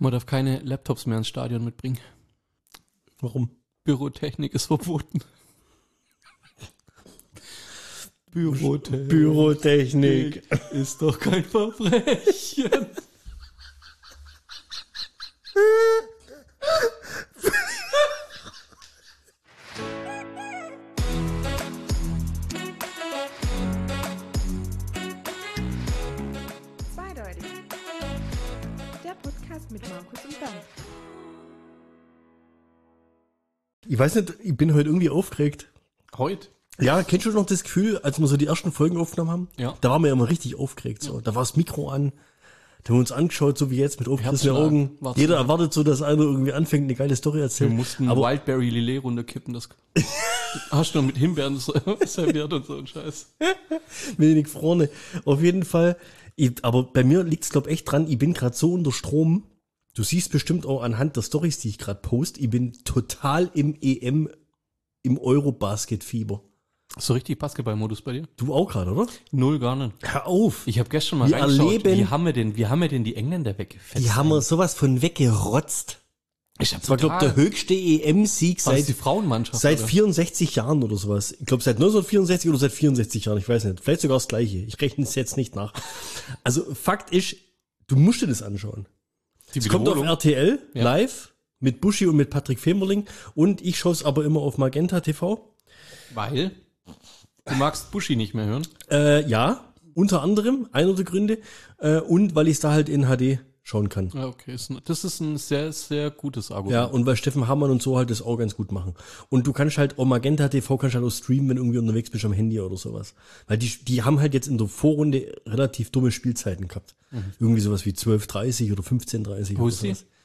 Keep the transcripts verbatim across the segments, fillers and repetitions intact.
Man darf keine Laptops mehr ins Stadion mitbringen. Warum? Bürotechnik ist verboten. Bürotechnik. Bürotechnik ist doch kein Verbrechen. Zweideutig. Der Podcast mit Markus und Bernd. Ich weiß nicht, ich bin heute irgendwie aufgeregt. Heute? Ja, kennst du noch das Gefühl, als wir so die ersten Folgen aufgenommen haben? Ja. Da waren wir ja immer richtig aufgeregt. So. Da war das Mikro an, da haben wir uns angeschaut, so wie jetzt, mit aufgerissenen Herzschlag. Augen. War's Jeder gut. erwartet so, dass einer irgendwie anfängt, eine geile Story Wir erzählt. mussten Aber Wildberry Lillet runterkippen. Das hast du noch mit Himbeeren serviert und so ein Scheiß. wenig Freunde. Auf jeden Fall. Ich, aber bei mir liegt es, glaube ich, echt dran, ich bin gerade so unter Strom. Du siehst bestimmt auch anhand der Storys, die ich gerade poste, ich bin total im E M, im Eurobasket-Fieber. So richtig Basketball-Modus bei dir? Du auch gerade, oder? Null, gar nicht. Hör auf. Ich habe gestern mal Wir reingeschaut, erleben- wie haben wir denn, wie haben wir denn die Engländer weggefetzt? Die haben wir sowas von weggerotzt. Ich hab Das war, glaube ich, der höchste E M-Sieg War das seit, die Frauenmannschaft? seit oder? vierundsechzig Jahren oder sowas. Ich glaube, seit neunzehnhundertvierundsechzig oder seit vierundsechzig Jahren, ich weiß nicht. Vielleicht sogar das Gleiche. Ich rechne es jetzt nicht nach. Also, Fakt ist, du musst dir das anschauen. Die Es kommt auf Wiederholung. R T L, Ja. live, mit Buschi und mit Patrick Femerling. Und ich schaue es aber immer auf Magenta T V. Weil du magst Buschi nicht mehr hören. Äh, ja, unter anderem, einer der Gründe. Äh, und weil ich es da halt in H D schauen kann. Ja, okay. Ist ein- Das ist ein sehr, sehr gutes Argument. Ja, und weil Steffen Hammann und so halt das auch ganz gut machen. Und du kannst halt auch Magenta T V kannst halt auch streamen, wenn du irgendwie unterwegs bist am Handy oder sowas. Weil die, die haben halt jetzt in der Vorrunde relativ dumme Spielzeiten gehabt. Irgendwie sowas wie zwölf Uhr dreißig oder fünfzehn Uhr dreißig. Wo oder ist sie? sowas.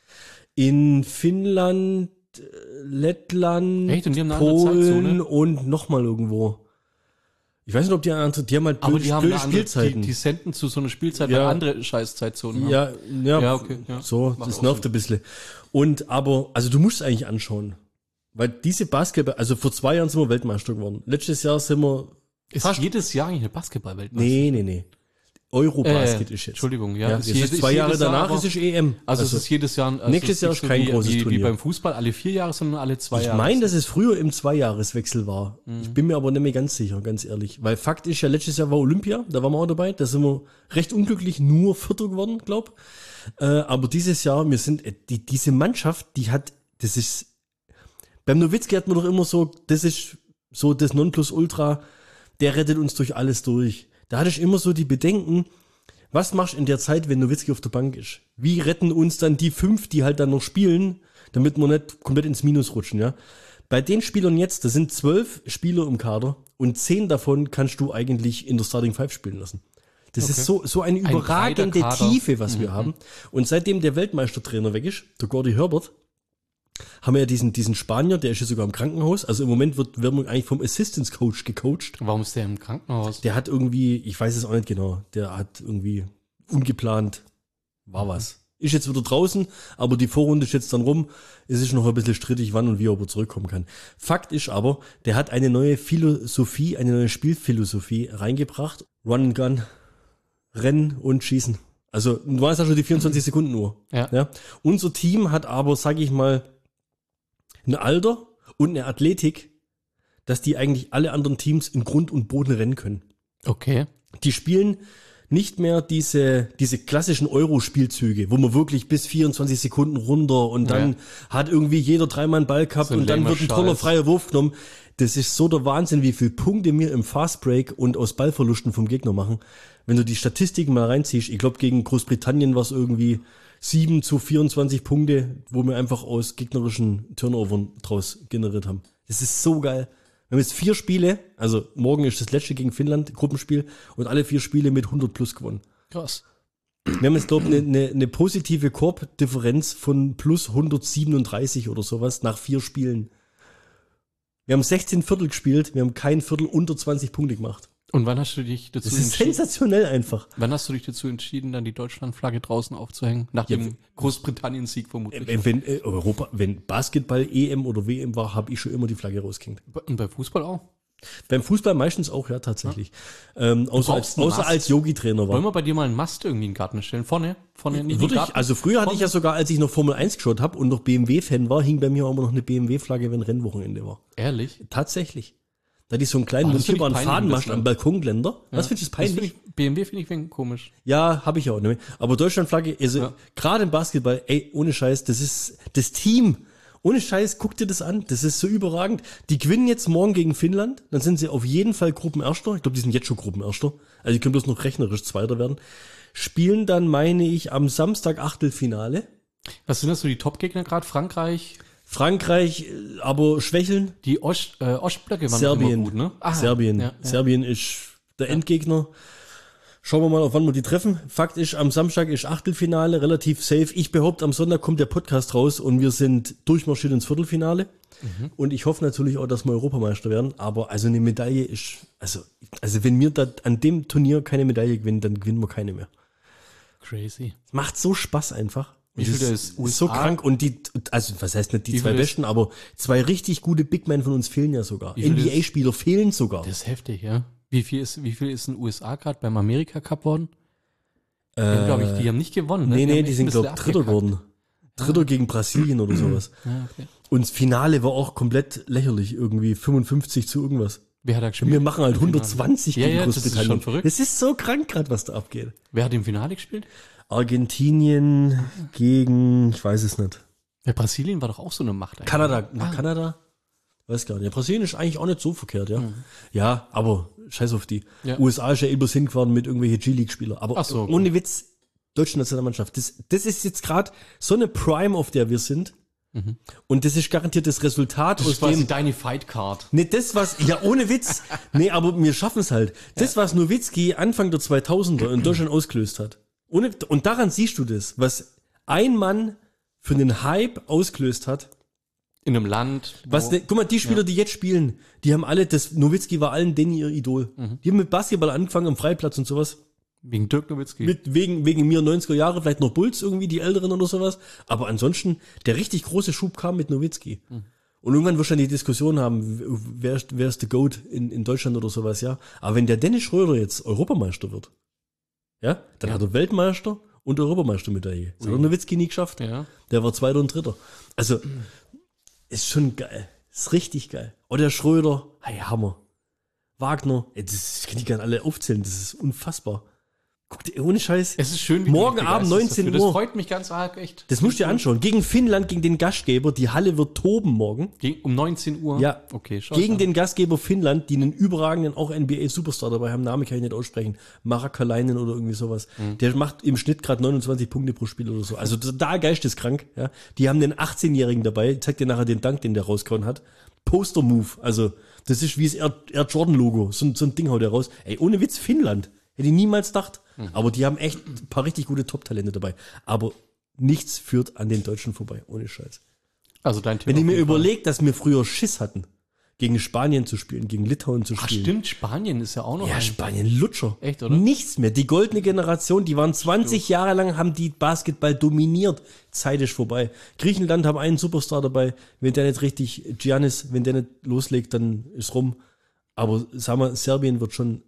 In Finnland, äh, Lettland, Echt? Und die haben eine andere Polen Zeitzone? und nochmal irgendwo. Ich weiß nicht, ob die eine andere, die haben halt Aber blöde, die haben blöde eine andere, die, Spielzeiten. die senden zu so einer Spielzeit, Ja. weil andere Scheißzeitzonen haben. Ja, ja, Ja, okay, ja. so, Macht das auch nervt Sinn. ein bisschen. Und aber, also du musst es eigentlich anschauen. Weil diese Basketball, also vor zwei Jahren sind wir Weltmeister geworden. Letztes Jahr sind wir, Ist fast- jedes Jahr eigentlich eine Basketball-Weltmeister? nee, nee, nee. Eurobasket Äh, ist jetzt. Entschuldigung, ja. Ja, Ist jetzt jedes- ist zwei Jahre jedes Jahr, danach, aber- ist es E M. Also, es ist jedes Jahr, also nächstes es ist Jahr nicht ist so kein wie, großes wie, Turnier. wie beim Fußball alle vier Jahre, sondern alle zwei Ich Jahre. meine, dass es früher im Zweijahreswechsel war. Ich bin mir aber nicht mehr ganz sicher, ganz ehrlich. Weil Fakt ist ja, letztes Jahr war Olympia, da waren wir auch dabei. Da sind wir recht unglücklich nur Vierter geworden, glaub. Äh, aber dieses Jahr, wir sind, äh, die, diese Mannschaft, die hat, das ist, beim Nowitzki hat man doch immer so, das ist so das Nonplusultra, der rettet uns durch alles durch. Da hatte ich immer so die Bedenken, was machst du in der Zeit, wenn Nowitzki auf der Bank ist? Wie retten uns dann die fünf, die halt dann noch spielen, damit wir nicht komplett ins Minus rutschen, ja? Bei den Spielern jetzt, das sind zwölf Spieler im Kader und zehn davon kannst du eigentlich in der Starting Five spielen lassen. Das Okay. ist so, so eine breiter überragende Kader. Tiefe, was wir haben. Und seitdem der Weltmeistertrainer weg ist, der Gordy Herbert, haben wir ja diesen, diesen Spanier, der ist ja sogar im Krankenhaus. Also im Moment wird, werden wir eigentlich vom Assistance Coach gecoacht. Warum ist der im Krankenhaus? Der hat irgendwie, ich weiß es auch nicht genau, der hat irgendwie ungeplant, war was. Ist jetzt wieder draußen, aber die Vorrunde ist jetzt dann rum. Es ist noch ein bisschen strittig, wann und wie er aber zurückkommen kann. Fakt ist aber, der hat eine neue Philosophie, eine neue Spielphilosophie reingebracht. Run and Gun, Rennen und Schießen. Also, du weißt ja schon die vierundzwanzig Sekunden Uhr. Ja. Ja. Unser Team hat aber, sag ich mal, ein Alter und eine Athletik, dass die eigentlich alle anderen Teams in Grund und Boden rennen können. Okay. Die spielen nicht mehr diese, diese klassischen Euro-Spielzüge, wo man wirklich bis vierundzwanzig Sekunden runter und dann Ja. hat irgendwie jeder dreimal einen Ball gehabt So ein und dann lamer wird ein toller Scheiß. freier Wurf genommen. Das ist so der Wahnsinn, wie viele Punkte wir im Fastbreak und aus Ballverlusten vom Gegner machen. Wenn du die Statistiken mal reinziehst, ich glaube gegen Großbritannien war es irgendwie sieben zu vierundzwanzig Punkte, wo wir einfach aus gegnerischen Turnovern draus generiert haben. Das ist so geil. Wir haben jetzt vier Spiele, also morgen ist das letzte gegen Finnland, Gruppenspiel, und alle vier Spiele mit hundert plus gewonnen. Krass. Wir haben jetzt, glaube ich, eine, eine, eine positive Korb-Differenz von plus hundertsiebenunddreißig oder sowas nach vier Spielen. Wir haben sechzehn Viertel gespielt, wir haben kein Viertel unter zwanzig Punkte gemacht. Und wann hast du dich dazu Das ist entschieden? sensationell einfach. Wann hast du dich dazu entschieden, dann die Deutschlandflagge draußen aufzuhängen? Nach Ja, dem Großbritannien-Sieg vermutlich. Wenn, wenn äh, Europa, wenn Basketball E M oder W M war, habe ich schon immer die Flagge rausgehängt. Und bei Fußball auch? Beim Fußball meistens auch, ja, tatsächlich. Ja. Ähm, außer als, brauchst einen außer Mast. als Yogi-Trainer war. Wollen wir bei dir mal einen Mast irgendwie in den Garten stellen? Vorne? Vorne in den Würde ich, Garten? also früher hatte ich ja sogar, als ich noch Formel eins geschaut habe und noch B M W-Fan war, hing bei mir auch immer noch eine B M W-Flagge, wenn Rennwochenende war. Ehrlich? Tatsächlich. Da hatte ich so einen kleinen Oh, das find ich montierbaren peinlich ein Fadenmast bisschen. am Balkongeländer. Was findest du das Das peinlich? find ich, B M W finde ich wegen komisch. Ja, habe ich auch. Ne? Aber Deutschlandflagge, also Ja. gerade im Basketball, ey, ohne Scheiß, das ist das Team. Ohne Scheiß, guck dir das an. Das ist so überragend. Die gewinnen jetzt morgen gegen Finnland. Dann sind sie auf jeden Fall Gruppenerster. Ich glaube, die sind jetzt schon Gruppenerster. Also die können bloß noch rechnerisch Zweiter werden. Spielen dann, meine ich, am Samstag Achtelfinale. Was sind das so die Top-Gegner gerade? Frankreich? Frankreich, äh, aber schwächeln. Die Ost, äh, Ostblöcke waren Serbien. immer gut, ne? Ah, Serbien. Ja, ja. Serbien ist der Endgegner. Schauen wir mal, auf wann wir die treffen. Fakt ist, am Samstag ist Achtelfinale, relativ safe. Ich behaupte, am Sonntag kommt der Podcast raus und wir sind durchmarschiert ins Viertelfinale. Mhm. Und ich hoffe natürlich auch, dass wir Europameister werden. Aber also eine Medaille ist, also, also wenn wir da an dem Turnier keine Medaille gewinnen, dann gewinnen wir keine mehr. Crazy. Macht so Spaß einfach. Wie viel das der ist, ist? ist so U S A? krank und die, also was heißt nicht die Wie zwei viel ist- Besten, aber zwei richtig gute Big Men von uns fehlen ja sogar. Wie viel N B ist- A-Spieler fehlen sogar. Das ist heftig, ja. Wie viel ist, wie viel ist in den U S A gerade beim Amerika Cup worden? Äh, glaube ich, die haben nicht gewonnen. Ne? Nee, nee, haben die echt sind, ein bisschen glaube ich, Dritter abgekackt. geworden. Dritter gegen Brasilien oder sowas. Ja, okay. Und das Finale war auch komplett lächerlich, irgendwie fünfundfünfzig zu irgendwas. Wer hat da gespielt? Wir machen halt hundertzwanzig Ja, gegen ja, das ist Großbritannien. schon verrückt. Das ist so krank gerade, was da abgeht. Wer hat im Finale gespielt? Argentinien gegen, ich weiß es nicht. Ja, Brasilien war doch auch so eine Macht eigentlich. Kanada, Ah. Kanada? Weiß gar nicht. Ja, Brasilien ist eigentlich auch nicht so verkehrt, ja. Ja, aber scheiß auf die. Ja. U S A ist ja übers hingefahren mit irgendwelchen G-League-Spieler. Aber Ach so, okay. ohne Witz, deutsche Nationalmannschaft. Das, das ist jetzt gerade so eine Prime, auf der wir sind. Und das ist garantiert das Resultat Das aus ist quasi dem. deine Fight Card. Nee, das was, ja, ohne Witz. Nee, aber wir schaffen es halt. Das, was Nowitzki Anfang der zweitausender in Deutschland ausgelöst hat. Ohne, und daran siehst du das, was ein Mann für einen Hype ausgelöst hat. In einem Land. Was, wo- ne, guck mal, die Spieler, die jetzt spielen, die haben alle, das Nowitzki war allen denen ihr Idol. Die haben mit Basketball angefangen am Freiplatz und sowas. Wegen Dirk Nowitzki. Mit, wegen, wegen mir neunziger Jahre, vielleicht noch Bulls irgendwie, die Älteren oder sowas. Aber ansonsten, der richtig große Schub kam mit Nowitzki. Und irgendwann wirst du dann die Diskussion haben, wer ist, wer ist der GOAT in, in Deutschland oder sowas, ja. Aber wenn der Dennis Schröder jetzt Europameister wird, ja, dann Ja. hat er Weltmeister und Europameistermedaille. Das hat der Nowitzki nie geschafft. Ja. Der war Zweiter und Dritter. Also, ist schon geil. Ist richtig geil. Oder der Schröder, hey, Hammer. Wagner, ey, das, ich kann die gar nicht alle aufzählen, das ist unfassbar. Guck dir, ohne Scheiß. Es ist schön, wie Morgen du dich Abend begeisterst neunzehn dafür. Uhr. Das freut mich ganz arg, echt. Das musst du dir anschauen. Gegen Finnland, gegen den Gastgeber. Die Halle wird toben morgen. Gegen, um neunzehn Uhr? Ja. Okay, schau. Gegen den Gastgeber Finnland, die einen überragenden, auch N B A-Superstar dabei haben. Namen kann ich nicht aussprechen. Marakalainen oder irgendwie sowas. Mhm. Der macht im Schnitt gerade neunundzwanzig Punkte pro Spiel oder so. Also da geisteskrank. Ja. Die haben den achtzehnjährigen dabei. Ich zeig dir nachher den Dank, den der rausgehauen hat. Poster-Move. Also das ist wie das Air, Air Jordan-Logo. So, ein- so ein Ding haut der raus. Ey, ohne Witz, Finnland. Hätte ich niemals gedacht. Mhm. Aber die haben echt ein paar richtig gute Top-Talente dabei. Aber nichts führt an den Deutschen vorbei. Ohne Scheiß. Also dein Tipp Wenn ich auf mir jeden Fall. überlege, dass wir früher Schiss hatten, gegen Spanien zu spielen, gegen Litauen zu Ach spielen. stimmt, Spanien ist ja auch noch Ja, ein. Spanien Lutscher. Echt, oder? Nichts mehr. Die goldene Generation, die waren zwanzig Jahre lang, haben die Basketball dominiert. Zeit ist vorbei. Griechenland haben einen Superstar dabei. Wenn der nicht richtig, Giannis, wenn der nicht loslegt, dann ist rum. Aber sag mal, Serbien wird schon,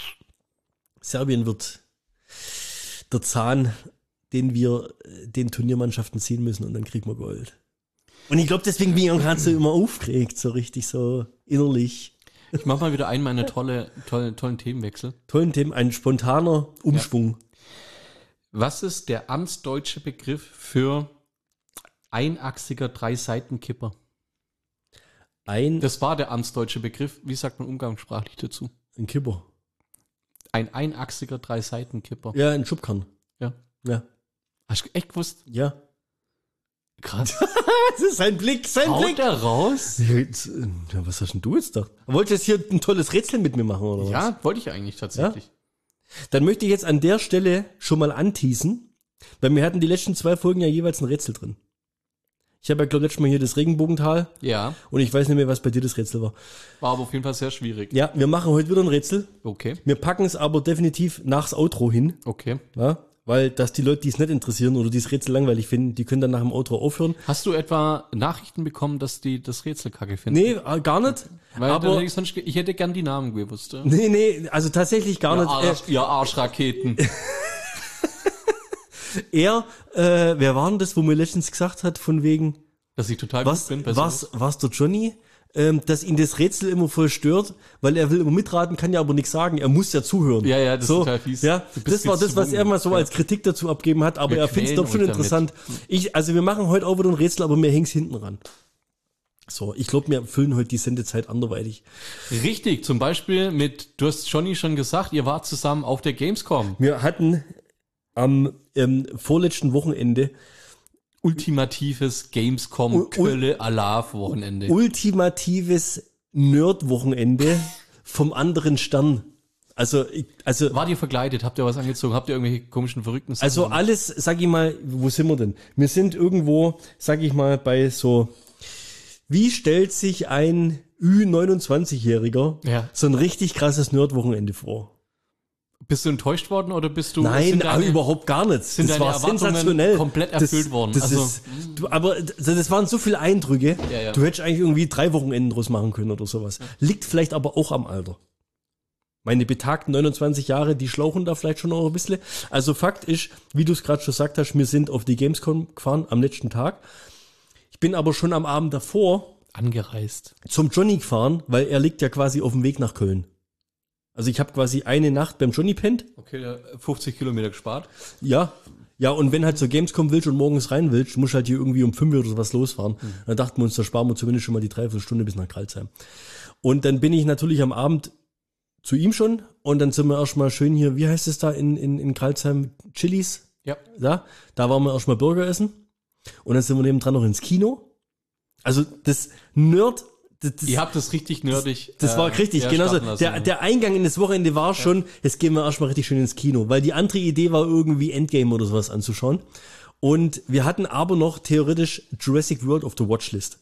Serbien wird der Zahn, den wir äh, den Turniermannschaften ziehen müssen und dann kriegen wir Gold. Und ich glaube, deswegen bin ich auch gerade so immer aufgeregt, so richtig so innerlich. Ich mach mal wieder einen meiner tolle, tolle, tollen Themenwechsel. Tollen Themen, ein spontaner Umschwung. Was ist der amtsdeutsche Begriff für einachsiger Drei-Seiten-Kipper? Ein, Das war der amtsdeutsche Begriff. Wie sagt man umgangssprachlich dazu? ein Kipper. Ein einachsiger Drei-Seiten-Kipper. Ja, ein Schubkern. Ja. Ja. Hast du echt gewusst? Ja. Krass. Das ist sein Blick, sein Haut Blick. der raus? Ja, jetzt, äh, ja, was hast denn du jetzt gedacht? Wolltest du jetzt hier ein tolles Rätsel mit mir machen, oder was? Ja, wollte ich eigentlich tatsächlich. Dann möchte ich jetzt an der Stelle schon mal anteasen, weil wir hatten die letzten zwei Folgen ja jeweils ein Rätsel drin. Ich habe ja, glaube ich, letztes Mal hier das Regenbogental Ja, und ich weiß nicht mehr, was bei dir das Rätsel war. war aber auf jeden Fall sehr schwierig. Ja, wir machen heute wieder ein Rätsel. Okay, Wir packen es aber definitiv nachs Outro hin, okay. ja, Weil, dass die Leute, die es nicht interessieren oder die das Rätsel langweilig finden, die können dann nach dem Outro aufhören. Hast du etwa Nachrichten bekommen, dass die das Rätsel kacke finden? Nee, äh, gar nicht. Weil aber dann hätte ich, sonst, ge- ich hätte gern die Namen gewusst. Ja? nee, nee, also tatsächlich gar Ihr, nicht. Arsch, ihr Arschraketen. Äh, er, äh, wer war denn das, wo mir letztens gesagt hat, von wegen, Dass ich total was, gut bin. bei was, sowas. was der Johnny, ähm, dass ihn das Rätsel immer voll stört, weil er will immer mitraten, kann ja aber nichts sagen, er muss ja zuhören. Ja, ja, das ist so, total fies. Ja, Du bist das war das, was gezwungen. er mal so Ja. als Kritik dazu abgeben hat, aber Wir er findet es quälen doch schon uns interessant. Ich, also wir machen heute auch wieder ein Rätsel, aber wir hängen es hinten ran. So, ich glaube, wir füllen heute die Sendezeit anderweitig. Richtig, zum Beispiel mit, du hast Johnny schon gesagt, ihr wart zusammen auf der Gamescom. Wir hatten am ähm, vorletzten Wochenende Ultimatives Gamescom Ul- ul- Kölle Alarv Wochenende. ultimatives Nerd-Wochenende vom anderen Stern. Also, ich, also, Wart ihr verkleidet? Habt ihr was angezogen? Habt ihr irgendwelche komischen, verrückten Sachen? also alles, sag ich mal, wo sind wir denn? Wir sind irgendwo, sag ich mal, bei so, wie stellt sich ein Ü neunundzwanzig-Jähriger Ja. so ein richtig krasses Nerd-Wochenende vor? Bist du enttäuscht worden oder bist du... Nein, sind aber deine- überhaupt gar nicht. sind das deine war Erwartungen sensationell. komplett erfüllt worden? Das Also- ist, du, aber d- das waren so viele Eindrücke. Ja, ja. Du hättest eigentlich irgendwie drei Wochenenden draus machen können oder sowas. Liegt vielleicht aber auch am Alter. Meine betagten neunundzwanzig Jahre, die schlauchen da vielleicht schon noch ein bisschen. Also Fakt ist, wie du es gerade schon gesagt hast, wir sind auf die Gamescom gefahren am letzten Tag. Ich bin aber schon am Abend davor Angereist. zum Johnny gefahren, weil er liegt ja quasi auf dem Weg nach Köln. Also ich habe quasi eine Nacht beim Johnny pennt. Okay, ja, fünfzig Kilometer gespart. Ja, ja, und wenn halt zur Gamescom willst und morgens rein willst, musst du halt hier irgendwie um fünf Uhr oder sowas losfahren. Mhm. Dann dachten wir uns, da sparen wir zumindest schon mal die Dreiviertelstunde bis nach Kralsheim. Und dann bin ich natürlich am Abend zu ihm schon und dann sind wir erstmal schön hier, wie heißt es da in, in, in Kralsheim? Chili's? Ja. Da, da waren wir erstmal Burger essen und dann sind wir nebendran noch ins Kino. Also das Nerd, das, das, Ihr habt das richtig nerdig. das war äh, richtig, ja, genau so. starten lassen, Der, ja. der Eingang in das Wochenende war schon, jetzt gehen wir erstmal richtig schön ins Kino, weil die andere Idee war irgendwie Endgame oder sowas anzuschauen. Und wir hatten aber noch theoretisch Jurassic World auf der Watchlist.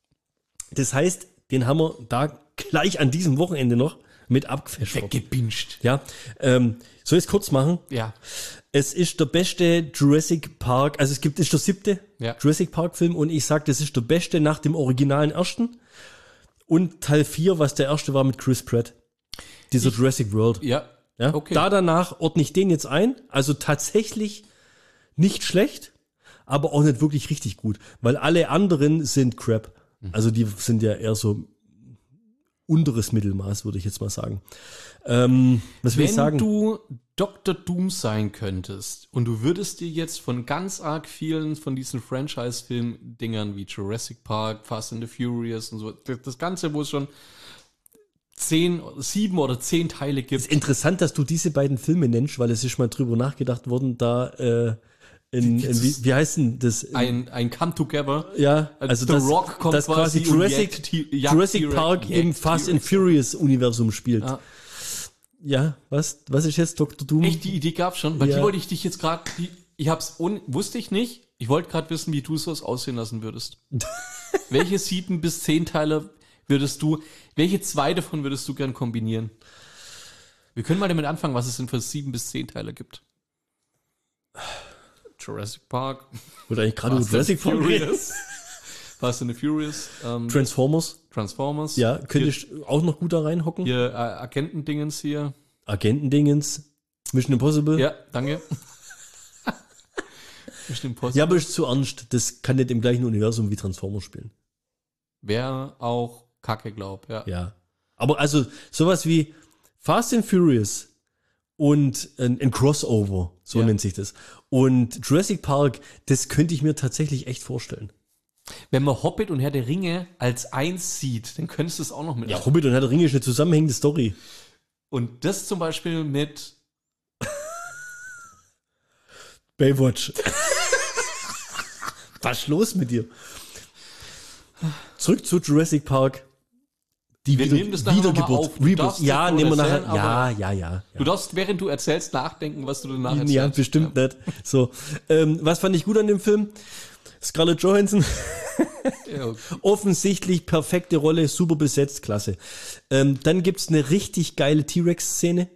Das heißt, den haben wir da gleich an diesem Wochenende noch mit abgefischt. Weggebinscht. Ja, ähm, soll ich es kurz machen? Ja. Es ist der beste Jurassic Park, also es gibt, ist der siebte Ja. Jurassic Park Film und ich sag, das ist der beste nach dem originalen ersten und Teil vier, was der erste war mit Chris Pratt. Dieser Ich- Jurassic World. Ja. Ja? Okay. Da danach ordne ich den jetzt ein, also tatsächlich nicht schlecht, aber auch nicht wirklich richtig gut, weil alle anderen sind Crap. Also die sind ja eher so unteres Mittelmaß, würde ich jetzt mal sagen. Ähm, was will ich Wenn sagen? du Doktor Doom sein könntest und du würdest dir jetzt von ganz arg vielen von diesen Franchise-Film-Dingern wie Jurassic Park, Fast and the Furious und so, das, das Ganze, wo es schon zehn, sieben oder zehn Teile gibt. Ist interessant, dass du diese beiden Filme nennst, weil es ist mal drüber nachgedacht worden, da äh, in, in wie, wie heißt denn das? Ein, ein Come Together. Ja, also The das, Rock kommt das quasi quasi und Jurassic, jagt T- jagt Jurassic T-Rex- Park jagt im Fast and T-Rex. Furious Universum spielt. Ja. Ja, was, was ist jetzt Doktor Doom? Echt, die Idee gab's schon. Bei Ja. die wollte ich dich jetzt gerade, ich hab's, un, wusste ich nicht. Ich wollte gerade wissen, wie du sowas aussehen lassen würdest. Welche sieben bis zehn Teile würdest du, welche zwei davon würdest du gern kombinieren? Wir können mal damit anfangen, was es denn für sieben bis zehn Teile gibt. Jurassic Park. Oder eigentlich gerade über Fast and Jurassic Park reden. Furious. Fast and the Furious. Ähm, Transformers. Transformers. Ja, könnte hier, ich auch noch gut da reinhocken. hier äh, Agentendingens hier. Agentendingens. Mission Impossible. Ja, danke. Mission Impossible. Ja, aber ist zu ernst. Das kann nicht im gleichen Universum wie Transformers spielen. Wäre auch Kacke, glaub, ja. Ja. Aber also sowas wie Fast and Furious und ein, ein Crossover, so Ja. nennt sich das. Und Jurassic Park, das könnte ich mir tatsächlich echt vorstellen. Wenn man Hobbit und Herr der Ringe als eins sieht, dann könntest du es auch noch mit. Ja, Hobbit und Herr der Ringe ist eine zusammenhängende Story. Und das zum Beispiel mit Baywatch. Was ist los mit dir? Zurück zu Jurassic Park. Die Wir Wieder nehmen das nachher noch mal Wiedergeburt. auf. Du Reboot. darfst Ja, das nehmen wir erzählen, nachher. Ja, aber- ja, ja. Du darfst, während du erzählst, nachdenken, was du danach Ja, erzählst. ja bestimmt nicht. So, ähm, was fand ich gut an dem Film? Scarlett Johansson, Ja, okay. offensichtlich perfekte Rolle, super besetzt, klasse. Ähm, dann gibt's eine richtig geile T-Rex-Szene.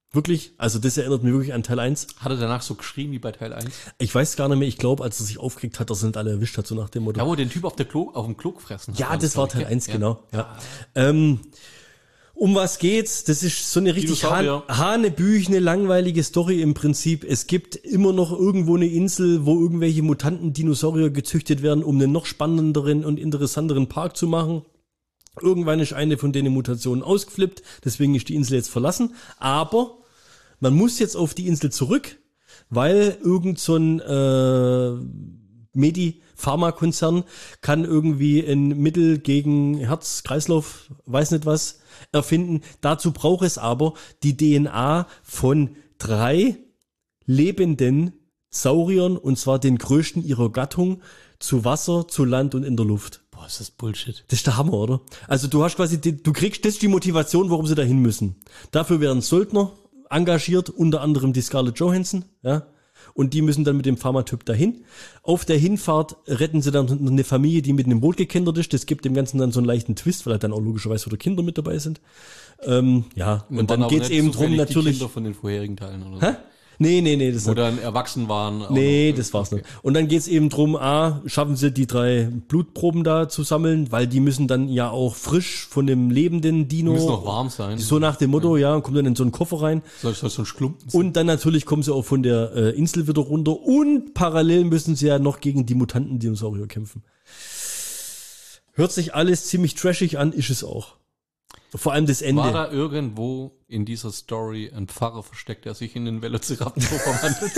Wirklich, also das erinnert mich wirklich an Teil eins. Hat er danach so geschrien wie bei Teil eins? Ich weiß gar nicht mehr, ich glaube, als er sich aufgeregt hat, dass er nicht alle erwischt hat, so nach dem Motto. Ja, wo er den Typ auf, der Klo, auf dem Klo gefressen hat. Ja, das war Teil eins, ja. genau. Ja. Ähm, um was geht's? Das ist so eine richtig Dinosaurier. ha hanebüchene, langweilige Story im Prinzip. Es gibt immer noch irgendwo eine Insel, wo irgendwelche mutanten Dinosaurier gezüchtet werden, um einen noch spannenderen und interessanteren Park zu machen. Irgendwann ist eine von den Mutationen ausgeflippt, deswegen ist die Insel jetzt verlassen. Aber man muss jetzt auf die Insel zurück, weil irgend so ein äh, Medi-Pharmakonzern kann irgendwie ein Mittel gegen Herz-Kreislauf, weiß nicht was, erfinden. Dazu braucht es aber die D N A von drei lebenden Sauriern, und zwar den größten ihrer Gattung, zu Wasser, zu Land und in der Luft. Boah, ist das Bullshit. Das ist der Hammer, oder? Also du hast quasi, die, du kriegst, das ist die Motivation, warum sie dahin müssen. Dafür werden Söldner engagiert, unter anderem die Scarlett Johansson, ja. Und die müssen dann mit dem Pharmatyp dahin. Auf der Hinfahrt retten sie dann eine Familie, die mit einem Boot gekentert ist. Das gibt dem Ganzen dann so einen leichten Twist, weil halt dann auch logischerweise wieder Kinder mit dabei sind. Ähm, ja, und, und dann geht's eben drum natürlich. Die Kinder von den vorherigen Teilen oder Hä? so. Nee, nee, nee, das Wo dann erwachsen waren. Nee, das war's nicht. Und dann geht's eben drum, ah, schaffen sie die drei Blutproben da zu sammeln, weil die müssen dann ja auch frisch von dem lebenden Dino. Die müssen noch warm sein. So nach dem Motto, ja, und kommen dann in so einen Koffer rein. Soll das so ein Schlumpen sein? Und dann natürlich kommen sie auch von der äh, Insel wieder runter und parallel müssen sie ja noch gegen die mutanten Dinosaurier kämpfen. Hört sich alles ziemlich trashig an, ist es auch. Vor allem das Ende. War da irgendwo in dieser Story ein Pfarrer versteckt, der sich in den Velociraptor verwandelt?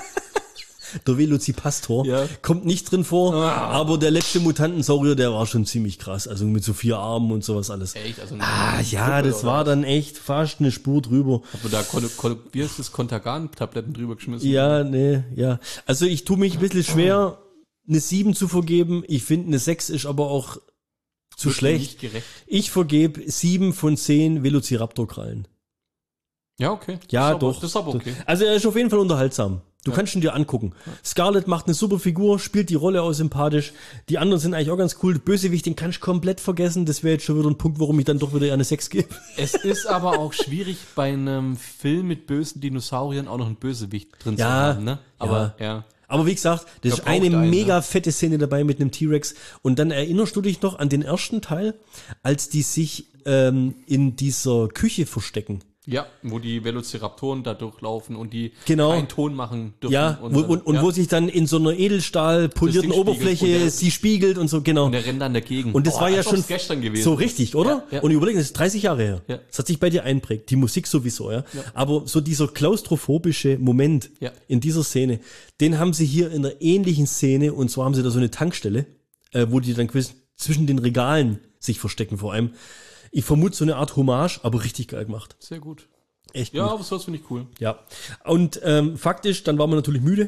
Der Velocipastor Ja. kommt nicht drin vor, Ah. aber der letzte Mutantensaurier, der war schon ziemlich krass. Also mit so vier Armen und sowas alles. Echt? Also Ah, ja, das war dann echt fast eine Spur drüber. Hat man da, Kon Kon wie heißt das, Kontergan-Tabletten drüber geschmissen? Ja, nee, ja. Also ich tue mich ein bisschen schwer, eine sieben zu vergeben. Ich finde, eine sechs ist aber auch zu Wird schlecht. Nicht gerecht. Ich vergebe sieben von zehn Velociraptor-Krallen. Ja, okay. Ja, das ist doch. Aber, das ist aber okay. Also er ist auf jeden Fall unterhaltsam. Du Ja. kannst ihn dir angucken. Scarlett macht eine super Figur, spielt die Rolle auch sympathisch. Die anderen sind eigentlich auch ganz cool. Bösewicht, den kannst du komplett vergessen. Das wäre jetzt schon wieder ein Punkt, warum ich dann doch wieder eher eine sechs gebe. Es ist aber auch schwierig, bei einem Film mit bösen Dinosauriern auch noch einen Bösewicht drin zu Ja, haben, ne? Aber, ja. Aber wie gesagt, das Der ist eine braucht einen, mega ne? fette Szene dabei mit einem T-Rex. Und dann erinnerst du dich noch an den ersten Teil, als die sich ähm, in dieser Küche verstecken. Ja, wo die Velociraptoren da durchlaufen und die Genau. keinen Ton machen dürfen. Ja, und, wo, dann- und, und ja. wo sich dann in so einer Edelstahl polierten Ding spiegelt Oberfläche und der- sie spiegelt und so, genau. Und der rennt dann dagegen. Und das Oh, war ja als schon ob's gestern gewesen. so richtig, oder? Ja, ja. Und überlegen, das ist dreißig Jahre her. Ja. Das hat sich bei dir einprägt. Die Musik sowieso, ja. Aber so dieser klaustrophobische Moment Ja. in dieser Szene, den haben sie hier in einer ähnlichen Szene, und zwar haben sie da so eine Tankstelle, äh, wo die dann quasi zwischen den Regalen sich verstecken vor allem. Ich vermute so eine Art Hommage, aber richtig geil gemacht. Sehr gut. Echt Ja, gut. aber sowas finde ich cool. Ja. Und ähm, faktisch, dann waren wir natürlich müde.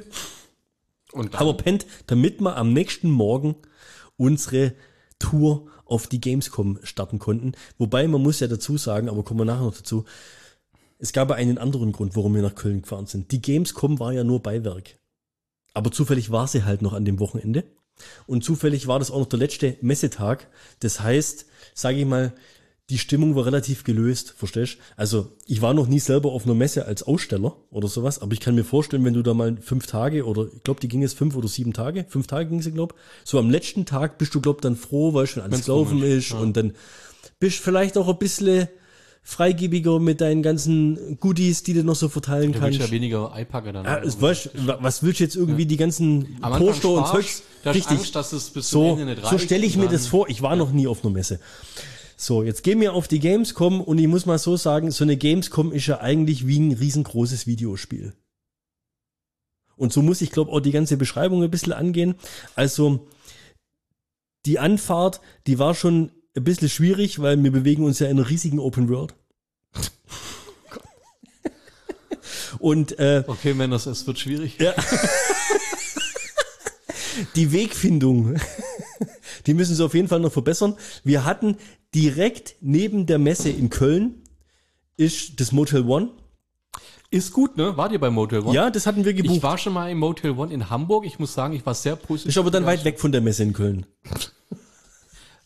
Und dann, Aber pennt, damit wir am nächsten Morgen unsere Tour auf die Gamescom starten konnten. Wobei, man muss ja dazu sagen, aber kommen wir nachher noch dazu, es gab einen anderen Grund, warum wir nach Köln gefahren sind. Die Gamescom war ja nur Beiwerk. Aber zufällig war sie halt noch an dem Wochenende. Und zufällig war das auch noch der letzte Messetag. Das heißt, sage ich mal, die Stimmung war relativ gelöst, verstehst? Also ich war noch nie selber auf einer Messe als Aussteller oder sowas, aber ich kann mir vorstellen, wenn du da mal fünf Tage oder ich glaube, die ging jetzt fünf oder sieben Tage, fünf Tage ging sie, glaube so am letzten Tag bist du, glaube dann froh, weil schon alles Wenn's gelaufen rum ist, ist ja. und dann bist vielleicht auch ein bisschen freigebiger mit deinen ganzen Goodies, die du noch so verteilen da willst kannst. du ja weniger iPacker dann. Ja, es, weißt, wa- was willst du jetzt irgendwie die ganzen Am Anfang Poster und sparst, Zeugs? da hast Richtig. Angst, dass es bis zum So, Ende nicht reicht. so stelle ich mir und das dann- vor. Ich war noch nie auf einer Messe. So, jetzt gehen wir auf die Gamescom und ich muss mal so sagen, so eine Gamescom ist ja eigentlich wie ein riesengroßes Videospiel. Und so muss ich, glaube auch die ganze Beschreibung ein bisschen angehen. Also, die Anfahrt, die war schon ein bisschen schwierig, weil wir bewegen uns ja in einer riesigen Open World. Und äh, Okay, Männers, es wird schwierig. ja. Die Wegfindung, die müssen sie auf jeden Fall noch verbessern. Wir hatten direkt neben der Messe in Köln ist das Motel One. Ist gut, ne? Wart ihr bei Motel One? Ja, das hatten wir gebucht. Ich war schon mal im Motel One in Hamburg. Ich muss sagen, ich war sehr positiv. Ist aber dann weit weg von der Messe in Köln.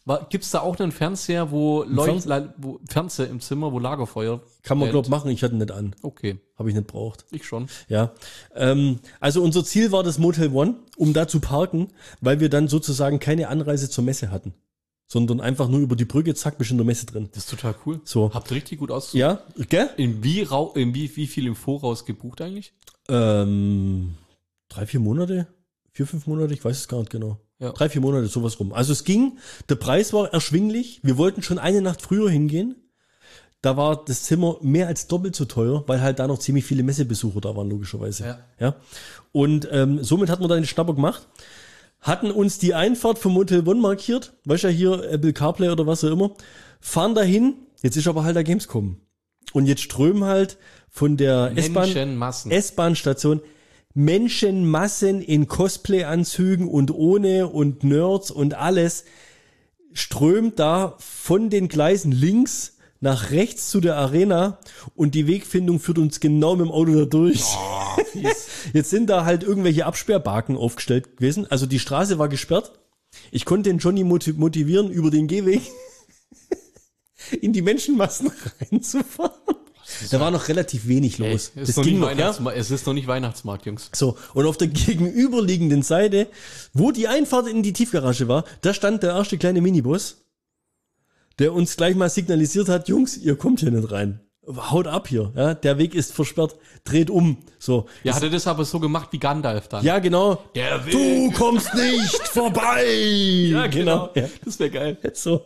War, gibt's da auch einen Fernseher, wo Leucht, Fernse- Le- wo Fernseher im Zimmer, wo Lagerfeuer? Kann man, brennt? glaub machen, ich hatte ihn nicht an. Okay, Habe ich nicht braucht. ich schon. Ja, ähm, also unser Ziel war das Motel One, um da zu parken, weil wir dann sozusagen keine Anreise zur Messe hatten, sondern einfach nur über die Brücke, zack, bist in der Messe drin. Das ist total cool. So. Habt ihr richtig gut aus. Ja, gell? In wie, rau, in wie, wie viel im Voraus gebucht eigentlich? Ähm, drei, vier Monate? Vier, fünf Monate? Ich weiß es gar nicht genau. Ja. Drei, vier Monate, sowas rum. Also es ging, der Preis war erschwinglich. Wir wollten schon eine Nacht früher hingehen. Da war das Zimmer mehr als doppelt so teuer, weil halt da noch ziemlich viele Messebesucher da waren, logischerweise. Ja. Ja. Und ähm, somit hatten wir dann den Schnapper gemacht, hatten uns die Einfahrt vom Motel One markiert, weißt ja hier, Apple CarPlay oder was auch immer, fahren dahin, jetzt ist aber halt der Gamescom. Und jetzt strömen halt von der S-Bahn, Menschenmassen. S-Bahn-Station Menschenmassen in Cosplay-Anzügen und ohne und Nerds und alles strömt da von den Gleisen links nach rechts zu der Arena und die Wegfindung führt uns genau mit dem Auto da durch. Oh, fies. Jetzt sind da halt irgendwelche Absperrbaken aufgestellt gewesen. Also die Straße war gesperrt. Ich konnte den Johnny motiv- motivieren, über den Gehweg in die Menschenmassen reinzufahren. Da war noch relativ wenig Ey, los. es, ist noch ging nicht noch, ja. Weihnachtsmarkt, es ist noch nicht Weihnachtsmarkt, Jungs. So, und auf der gegenüberliegenden Seite, wo die Einfahrt in die Tiefgarage war, da stand der erste kleine Minibus, der uns gleich mal signalisiert hat, Jungs, ihr kommt hier nicht rein. Haut ab hier, ja, der Weg ist versperrt, dreht um. So. Ja, hat er das aber so gemacht wie Gandalf dann? Ja, genau. Der Weg. Du kommst nicht vorbei. Ja, genau. Ja, Das wäre geil. so.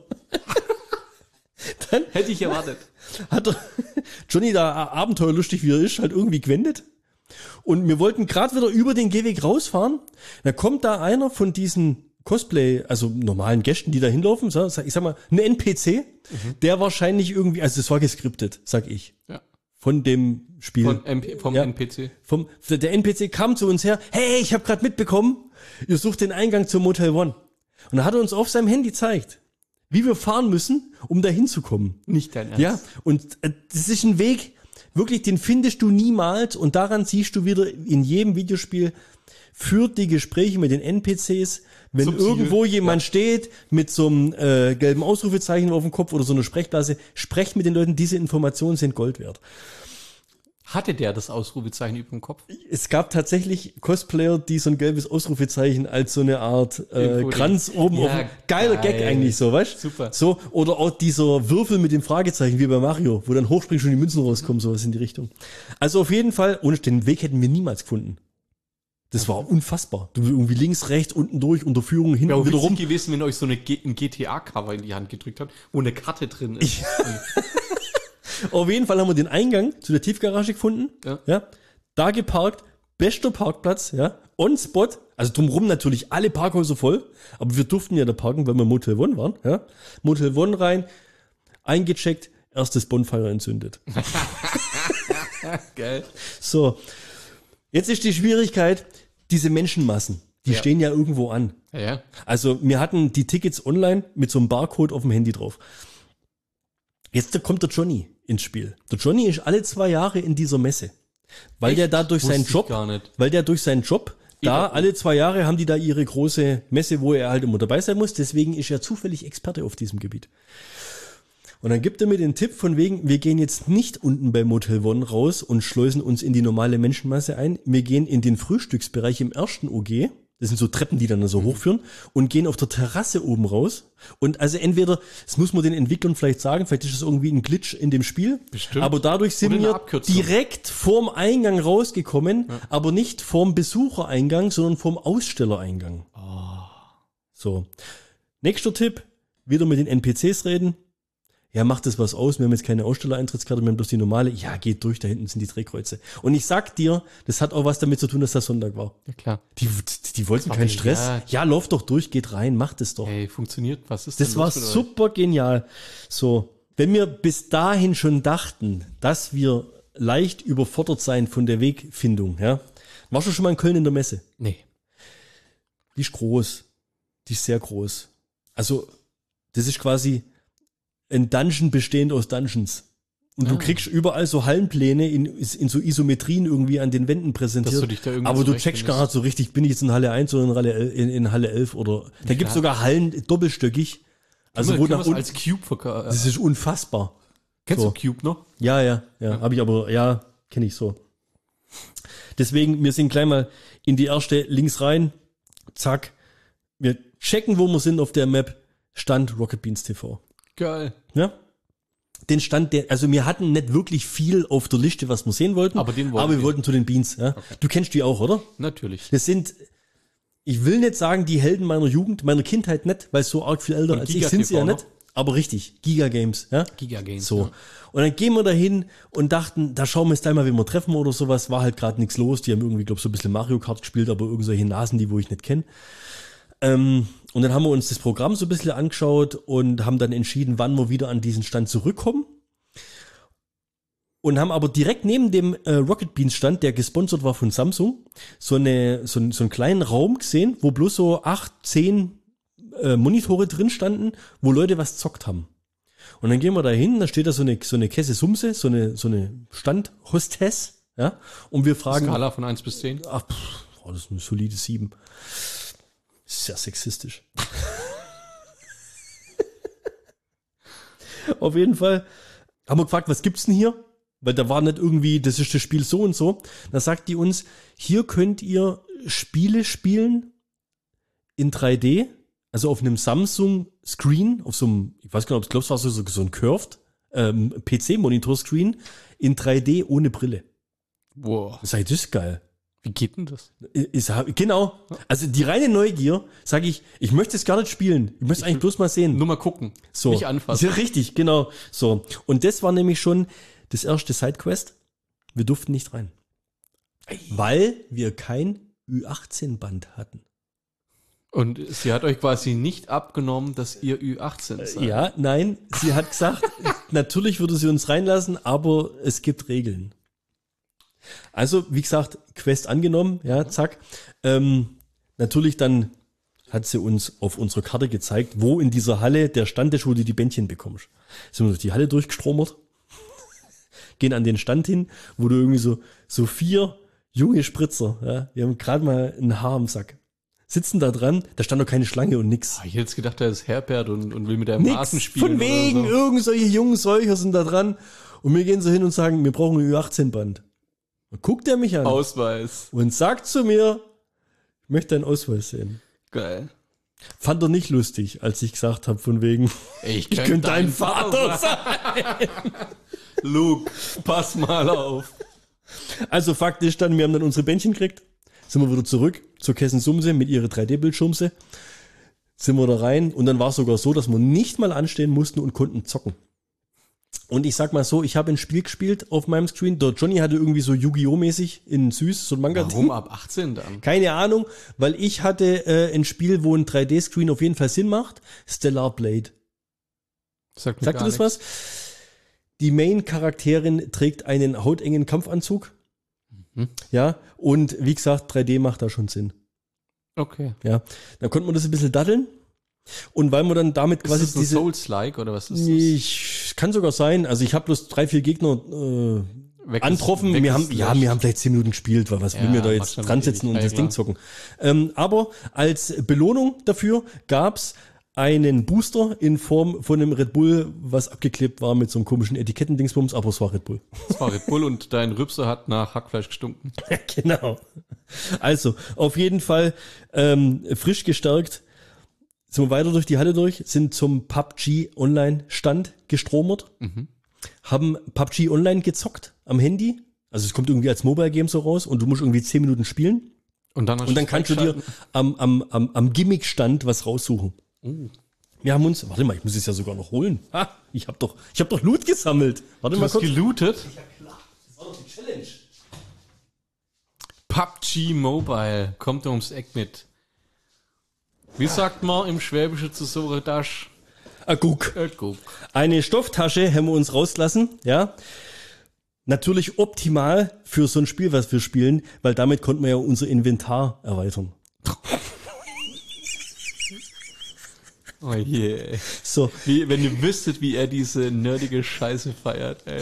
Dann Hätte ich erwartet. hat er, Johnny, da abenteuerlustig wie er ist, halt irgendwie gewendet. Und wir wollten gerade wieder über den Gehweg rausfahren. Da kommt da einer von diesen Cosplay, also normalen Gästen, die da hinlaufen, so, sag- ich sag mal, ein N P C, der wahrscheinlich irgendwie, also das war geskriptet, sag ich, Ja. von dem Spiel. Von M P, vom Ja. N P C. Vom, der N P C kam zu uns her, hey, ich habe gerade mitbekommen, ihr sucht den Eingang zum Motel One. Und da hat er uns auf seinem Handy gezeigt, wie wir fahren müssen, um da hinzukommen. Nicht dein Ernst. Ja, und äh, das ist ein Weg, wirklich, den findest du niemals und daran siehst du wieder in jedem Videospiel, führt die Gespräche mit den N P Cs, wenn Zum Ziel. irgendwo jemand steht mit so einem äh, gelben Ausrufezeichen auf dem Kopf oder so einer Sprechblase, sprecht mit den Leuten, diese Informationen sind Gold wert. Hatte der das Ausrufezeichen über dem Kopf? Es gab tatsächlich Cosplayer, die so ein gelbes Ausrufezeichen als so eine Art äh, Irgendwo Kranz oben Ja, auf dem, geiler geil. Gag eigentlich so, weißt? Super. So, oder auch dieser Würfel mit dem Fragezeichen wie bei Mario, wo dann hochspringst und die Münzen rauskommen, sowas in die Richtung. Also auf jeden Fall, ohne den Weg hätten wir niemals gefunden. Das war unfassbar. Du irgendwie links, rechts, unten durch, Unterführung, hinten Wäre auch wieder witzig rum. gewesen, wenn euch so eine G ein G T A-Cover in die Hand gedrückt hat, wo eine Karte drin ist. Auf jeden Fall haben wir den Eingang zu der Tiefgarage gefunden. Ja. Ja. Da geparkt, bester Parkplatz, ja. On Spot, also drumherum natürlich alle Parkhäuser voll, aber wir durften ja da parken, weil wir Motel One waren, ja. Motel One rein, eingecheckt, erstes Bonfire entzündet. Geil. So. Jetzt ist die Schwierigkeit, diese Menschenmassen, die Ja. stehen ja irgendwo an. Ja, ja. Also wir hatten die Tickets online mit so einem Barcode auf dem Handy drauf. Jetzt kommt der Johnny ins Spiel. Der Johnny ist alle zwei Jahre in dieser Messe. Weil Echt? der da durch Wusste seinen ich Job, gar nicht. weil der durch seinen Job, da Ja. alle zwei Jahre haben die da ihre große Messe, wo er halt immer dabei sein muss. Deswegen ist er zufällig Experte auf diesem Gebiet. Und dann gibt er mir den Tipp von wegen, wir gehen jetzt nicht unten bei Motel One raus und schleusen uns in die normale Menschenmasse ein. Wir gehen in den Frühstücksbereich im ersten O G. Das sind so Treppen, die dann so Mhm. hochführen und gehen auf der Terrasse oben raus. Und also entweder, das muss man den Entwicklern vielleicht sagen, vielleicht ist es irgendwie ein Glitch in dem Spiel. Bestimmt. Aber dadurch sind Oder eine wir Abkürzung. direkt vorm Eingang rausgekommen, aber nicht vorm Besuchereingang, sondern vorm Ausstellereingang. So. Nächster Tipp, wieder mit den N P Cs reden. Ja, macht das was aus? Wir haben jetzt keine Ausstellereintrittskarte, wir haben bloß die normale. Ja, geht durch, da hinten sind die Drehkreuze. Und ich sag dir, das hat auch was damit zu tun, dass das Sonntag war. Ja, klar. Die, die wollten Aber keinen Stress. ja. Ja, lauf doch durch, geht rein, macht es doch. Ey, funktioniert. Was ist Das denn war los mit euch? super genial. So, wenn wir bis dahin schon dachten, dass wir leicht überfordert sein von der Wegfindung, ja. Warst du schon mal in Köln in der Messe? Nee. Die ist groß. Die ist sehr groß. Also, das ist quasi ein Dungeon bestehend aus Dungeons. Und du Ah. kriegst überall so Hallenpläne in, in so Isometrien irgendwie an den Wänden präsentiert. Dass du dich da irgendwie aber du zurechtfindest. checkst gar nicht so richtig, bin ich jetzt in Halle eins oder in Halle, el- in, in Halle elf oder, da gibt's klar. sogar Hallen doppelstöckig. Also wo nach unten, als Cube verkauft. das ist unfassbar. Kennst so. du Cube noch? Ja, ja, ja, ja. habe ich aber, ja, kenne ich so. Deswegen, wir sind gleich mal in die erste links rein, zack, wir checken, wo wir sind auf der Map, Stand Rocket Beans T V. Geil. Ja? Den Stand, der, also wir hatten nicht wirklich viel auf der Liste, was wir sehen wollten, Aber den wollten aber wir wir. wollten zu den Beans. Ja? Okay. Du kennst die auch, oder? Natürlich. Das sind, ich will nicht sagen, die Helden meiner Jugend, meiner Kindheit nicht, weil so arg viel älter Und als Giga ich sind sie ja T V nicht. Aber richtig, Giga Games, ja. Giga Games. So. Ja. Und dann gehen wir dahin und dachten, da schauen wir jetzt gleich mal, wen wir treffen oder sowas. War halt gerade nichts los. Die haben irgendwie, glaube ich, so ein bisschen Mario Kart gespielt, aber irgendwelche Nasen, die wo ich nicht kenne. Ähm, und dann haben wir uns das Programm so ein bisschen angeschaut und haben dann entschieden, wann wir wieder an diesen Stand zurückkommen. Und haben aber direkt neben dem äh, Rocket Beans Stand, der gesponsert war von Samsung, so, eine, so, so einen kleinen Raum gesehen, wo bloß so acht, zehn äh, Monitore drin standen, wo Leute was zockt haben. Und dann gehen wir da hin, da steht da so eine, so eine Kesse Sumse, so eine, so eine Standhostess, ja, und wir fragen. Skala von eins bis zehn. Ach, pff, oh, das ist eine solide sieben. Sehr sexistisch. Auf jeden Fall haben wir gefragt, was gibt's denn hier? Weil da war nicht irgendwie, das ist das Spiel so und so. Da sagt die uns, hier könnt ihr Spiele spielen in drei D, also auf einem Samsung Screen, auf so einem, ich weiß gar nicht, ob es glaubst, war so, so ein Curved ähm, P C-Monitor-Screen in drei D ohne Brille. Wow. Das ist das geil. Wie geht denn das? Ist, genau. Also die reine Neugier, sage ich, ich möchte es gar nicht spielen. Ich möchte es eigentlich bloß mal sehen. Nur mal gucken. So. Nicht anfassen. Ja, richtig, genau. So. Und das war nämlich schon das erste Sidequest. Wir durften nicht rein. Weil wir kein Ü achtzehn Band hatten. Und sie hat euch quasi nicht abgenommen, dass ihr Ü achtzehn seid. Ja, nein. Sie hat gesagt, natürlich würde sie uns reinlassen, aber es gibt Regeln. Also, wie gesagt, Quest angenommen, ja, zack. Ähm, natürlich dann hat sie uns auf unserer Karte gezeigt, wo in dieser Halle der Stand ist, wo du die Bändchen bekommst. Sind wir durch die Halle durchgestromert, gehen an den Stand hin, wo du irgendwie so, so vier junge Spritzer, ja, die haben gerade mal ein Haar im Sack, sitzen da dran, da stand noch keine Schlange und nix. Ich hätte jetzt gedacht, er ist Herbert und, und will mit deinem Nasen Nix, spielen. von wegen, oder so. irgend solche jungen Säucher sind da dran und wir gehen so hin und sagen, wir brauchen ein Ü achtzehn Band. Und guckt er mich an Ausweis. und sagt zu mir, ich möchte deinen Ausweis sehen. Geil. Fand er nicht lustig, als ich gesagt habe, von wegen, Ich, ich könnte dein Vater sein. Luke, pass mal auf. Also faktisch dann, wir haben dann unsere Bändchen gekriegt, sind wir wieder zurück zur Kessensumse mit ihrer drei D-Bildschirmse, sind wir da rein und dann war es sogar so, dass wir nicht mal anstehen mussten und konnten zocken. Und ich sag mal so, ich habe ein Spiel gespielt auf meinem Screen. Der Johnny hatte irgendwie so Yu-Gi-Oh! Mäßig in süß, so ein Manga. Warum ab achtzehn dann? Keine Ahnung, weil ich hatte äh, ein Spiel, wo ein drei D-Screen auf jeden Fall Sinn macht. Stellar Blade. Sagt, mir Sagt gar dir das nichts. was? Die Main-Charakterin trägt einen hautengen Kampfanzug. Mhm. Ja, und wie gesagt, drei D macht da schon Sinn. Okay. Ja, dann konnte man das ein bisschen daddeln. Und weil man dann damit quasi ist das ein diese... Souls-like oder was ist das? Ich, kann sogar sein. Also ich habe bloß drei, vier Gegner äh, Weg ist- antroffen. weg Wir ist haben, ja, löscht. wir haben vielleicht zehn Minuten gespielt, weil was Ja, will mir da macht jetzt schon dran ewig. sitzen und Ja, das klar. Ding zocken. Ähm, aber als Belohnung dafür gab's einen Booster in Form von einem Red Bull, was abgeklebt war mit so einem komischen Etikettendingsbums, aber es war Red Bull. Das war Red Bull und dein Rübser hat nach Hackfleisch gestunken. Genau. Also, auf jeden Fall ähm, frisch gestärkt. Sind wir weiter durch die Halle durch, sind zum P U B G Online Stand gestromert, Mhm. haben P U B G Online gezockt am Handy. Also es kommt irgendwie als Mobile Game so raus und du musst irgendwie zehn Minuten spielen. Und dann, hast Und dann du's kannst du dir weggeschalten. am, am, am, am Gimmick-Stand was raussuchen. Oh. Wir haben uns, warte mal, ich muss es ja sogar noch holen. Ha, ich habe doch, ich habe doch Loot gesammelt. Warte Du mal hast kurz. gelootet? Das war doch die Challenge. P U B G Mobile kommt ums Eck mit. Wie sagt man im Schwäbischen zu so einer Tasche? Ah, guck. Äh, guck. Eine Stofftasche haben wir uns rauslassen, ja. Natürlich optimal für so ein Spiel, was wir spielen, weil damit konnten wir ja unser Inventar erweitern. Oh je. So, Wie, wenn ihr wüsstet, wie er diese nerdige Scheiße feiert, ey.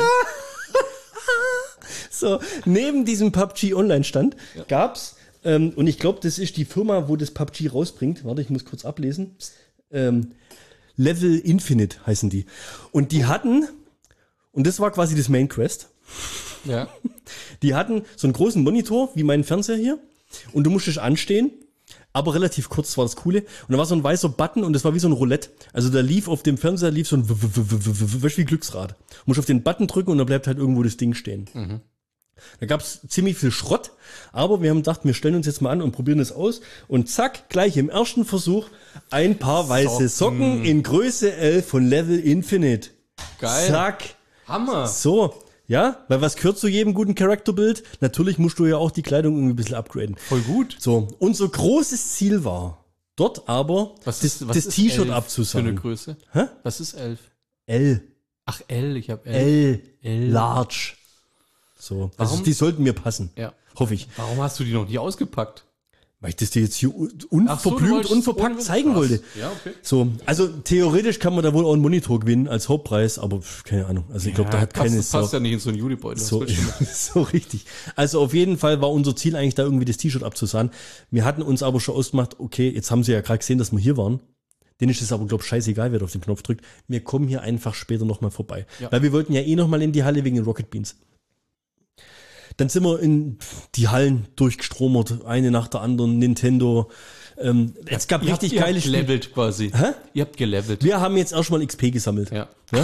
so neben diesem P U B G Online-Stand gab's, ähm, und ich glaube, das ist die Firma, wo das P U B G rausbringt. Warte, ich muss kurz ablesen. Ähm, Level Infinite heißen die. Und die hatten, und das war quasi das Main Quest, Ja. die hatten so einen großen Monitor, wie mein Fernseher hier, und du musstest anstehen, aber relativ kurz, das war das Coole. Und da war so ein weißer Button und das war wie so ein Roulette. Also da lief auf dem Fernseher lief so ein Wäsch wie Glücksrad. Du musst auf den Button drücken und da bleibt halt irgendwo das Ding stehen. Mhm. Da gab's ziemlich viel Schrott, aber wir haben gedacht, wir stellen uns jetzt mal an und probieren es aus. Und zack, gleich im ersten Versuch ein paar weiße Socken, Socken in Größe L von Level Infinite. Geil. Zack. Hammer. So. Ja, weil was gehört zu jedem guten Charakterbild? Natürlich musst du ja auch die Kleidung irgendwie ein bisschen upgraden. Voll gut. So, unser großes Ziel war, dort aber Was das, ist, was das ist T-Shirt elf abzusagen. Für eine Größe? Hä? Was ist elf? L. Ach, L, ich habe L. L. L. Large. So, also Warum? die sollten mir passen. Ja. Hoffe ich. Warum hast du die noch nie ausgepackt? Weil ich das dir jetzt hier un- Ach so, du unverblümt, wolltest unverpackt ohne- zeigen Krass. wollte. Ja, okay. So, also theoretisch kann man da wohl auch einen Monitor gewinnen als Hauptpreis, aber pff, keine Ahnung. Also ich glaube, da hat passt, keine das passt ja nicht in so einen Judibeutel. So, so richtig. Also auf jeden Fall war unser Ziel eigentlich da irgendwie das T-Shirt abzusahen. Wir hatten uns aber schon ausgemacht, okay, jetzt haben sie ja gerade gesehen, dass wir hier waren. Denen ist es aber, glaube ich, scheißegal, wer auf den Knopf drückt. Wir kommen hier einfach später nochmal vorbei. Ja. Weil wir wollten ja eh nochmal in die Halle wegen den Rocket Beans. Dann sind wir in die Hallen durchgestromert, eine nach der anderen, Nintendo. Ähm, es gab ihr richtig habt, geile ihr habt Spiele. gelevelt quasi. Hä? Ihr habt gelevelt. Wir haben jetzt erstmal X P gesammelt. Ja. Ja?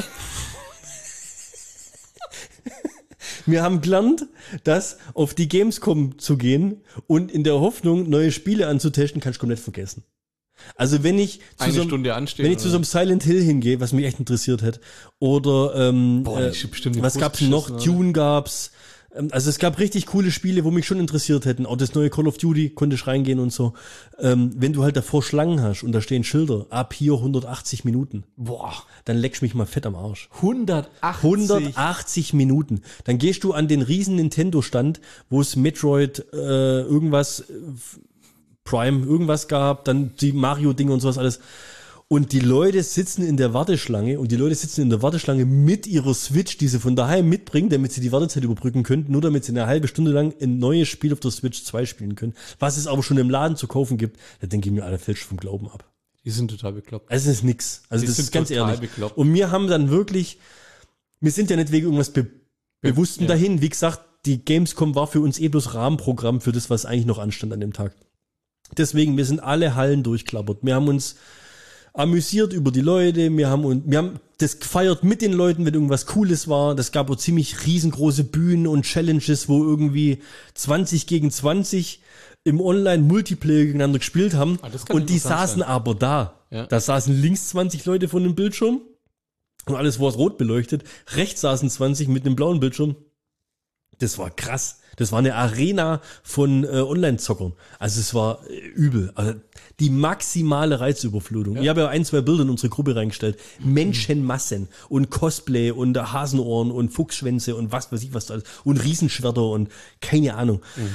Wir haben gelernt, dass auf die Gamescom zu gehen und in der Hoffnung, neue Spiele anzutesten, kannst du komplett vergessen. Also wenn ich zu Eine so einem, Stunde anstehen. wenn ich zu so einem Silent Hill hingehe, was mich echt interessiert hätte, oder ähm, Boah, äh, ich hab bestimmt den was Fuß gab's denn noch? geschissen, oder? Dune gab's. Ähm, Also es gab richtig coole Spiele, wo mich schon interessiert hätten. Auch das neue Call of Duty konnte ich reingehen und so. Ähm, wenn du halt davor Schlangen hast und da stehen Schilder, ab hier hundertachtzig Minuten, Boah. dann leckst mich mal fett am Arsch. hundertachtzig. hundertachtzig Minuten. Dann gehst du an den riesen Nintendo-Stand, wo es Metroid, äh, irgendwas, äh, Prime, irgendwas gab, dann die Mario-Dinge und sowas alles. Und die Leute sitzen in der Warteschlange und die Leute sitzen in der Warteschlange mit ihrer Switch, die sie von daheim mitbringen, damit sie die Wartezeit überbrücken können, nur damit sie eine halbe Stunde lang ein neues Spiel auf der Switch zwei spielen können. Was es aber schon im Laden zu kaufen gibt, da denke ich mir, alle fällt vom Glauben ab. Die sind total bekloppt. Also es ist nix. Also Die das sind ist ganz total ehrlich. bekloppt. Und wir haben dann wirklich, wir sind ja nicht wegen irgendwas be Bewussten ja. dahin. Wie gesagt, die Gamescom war für uns eh bloß Rahmenprogramm für das, was eigentlich noch anstand an dem Tag. Deswegen, wir sind alle Hallen durchklappert. Wir haben uns amüsiert über die Leute, wir haben und wir haben das gefeiert mit den Leuten, wenn irgendwas Cooles war. Das gab auch ziemlich riesengroße Bühnen und Challenges, wo irgendwie zwanzig gegen zwanzig im Online-Multiplayer gegeneinander gespielt haben. Ah, das kann und die interessant saßen sein. aber da. Ja. Da saßen links zwanzig Leute von dem Bildschirm und alles war rot beleuchtet. Rechts saßen zwanzig mit einem blauen Bildschirm. Das war krass. Das war eine Arena von äh, Online-Zockern. Also es war äh, übel. Also die maximale Reizüberflutung. Ja. Ich habe ja ein, zwei Bilder in unsere Gruppe reingestellt. Menschenmassen und Cosplay und Hasenohren und Fuchsschwänze und was weiß ich was da alles. Und Riesenschwerter und keine Ahnung. Mhm.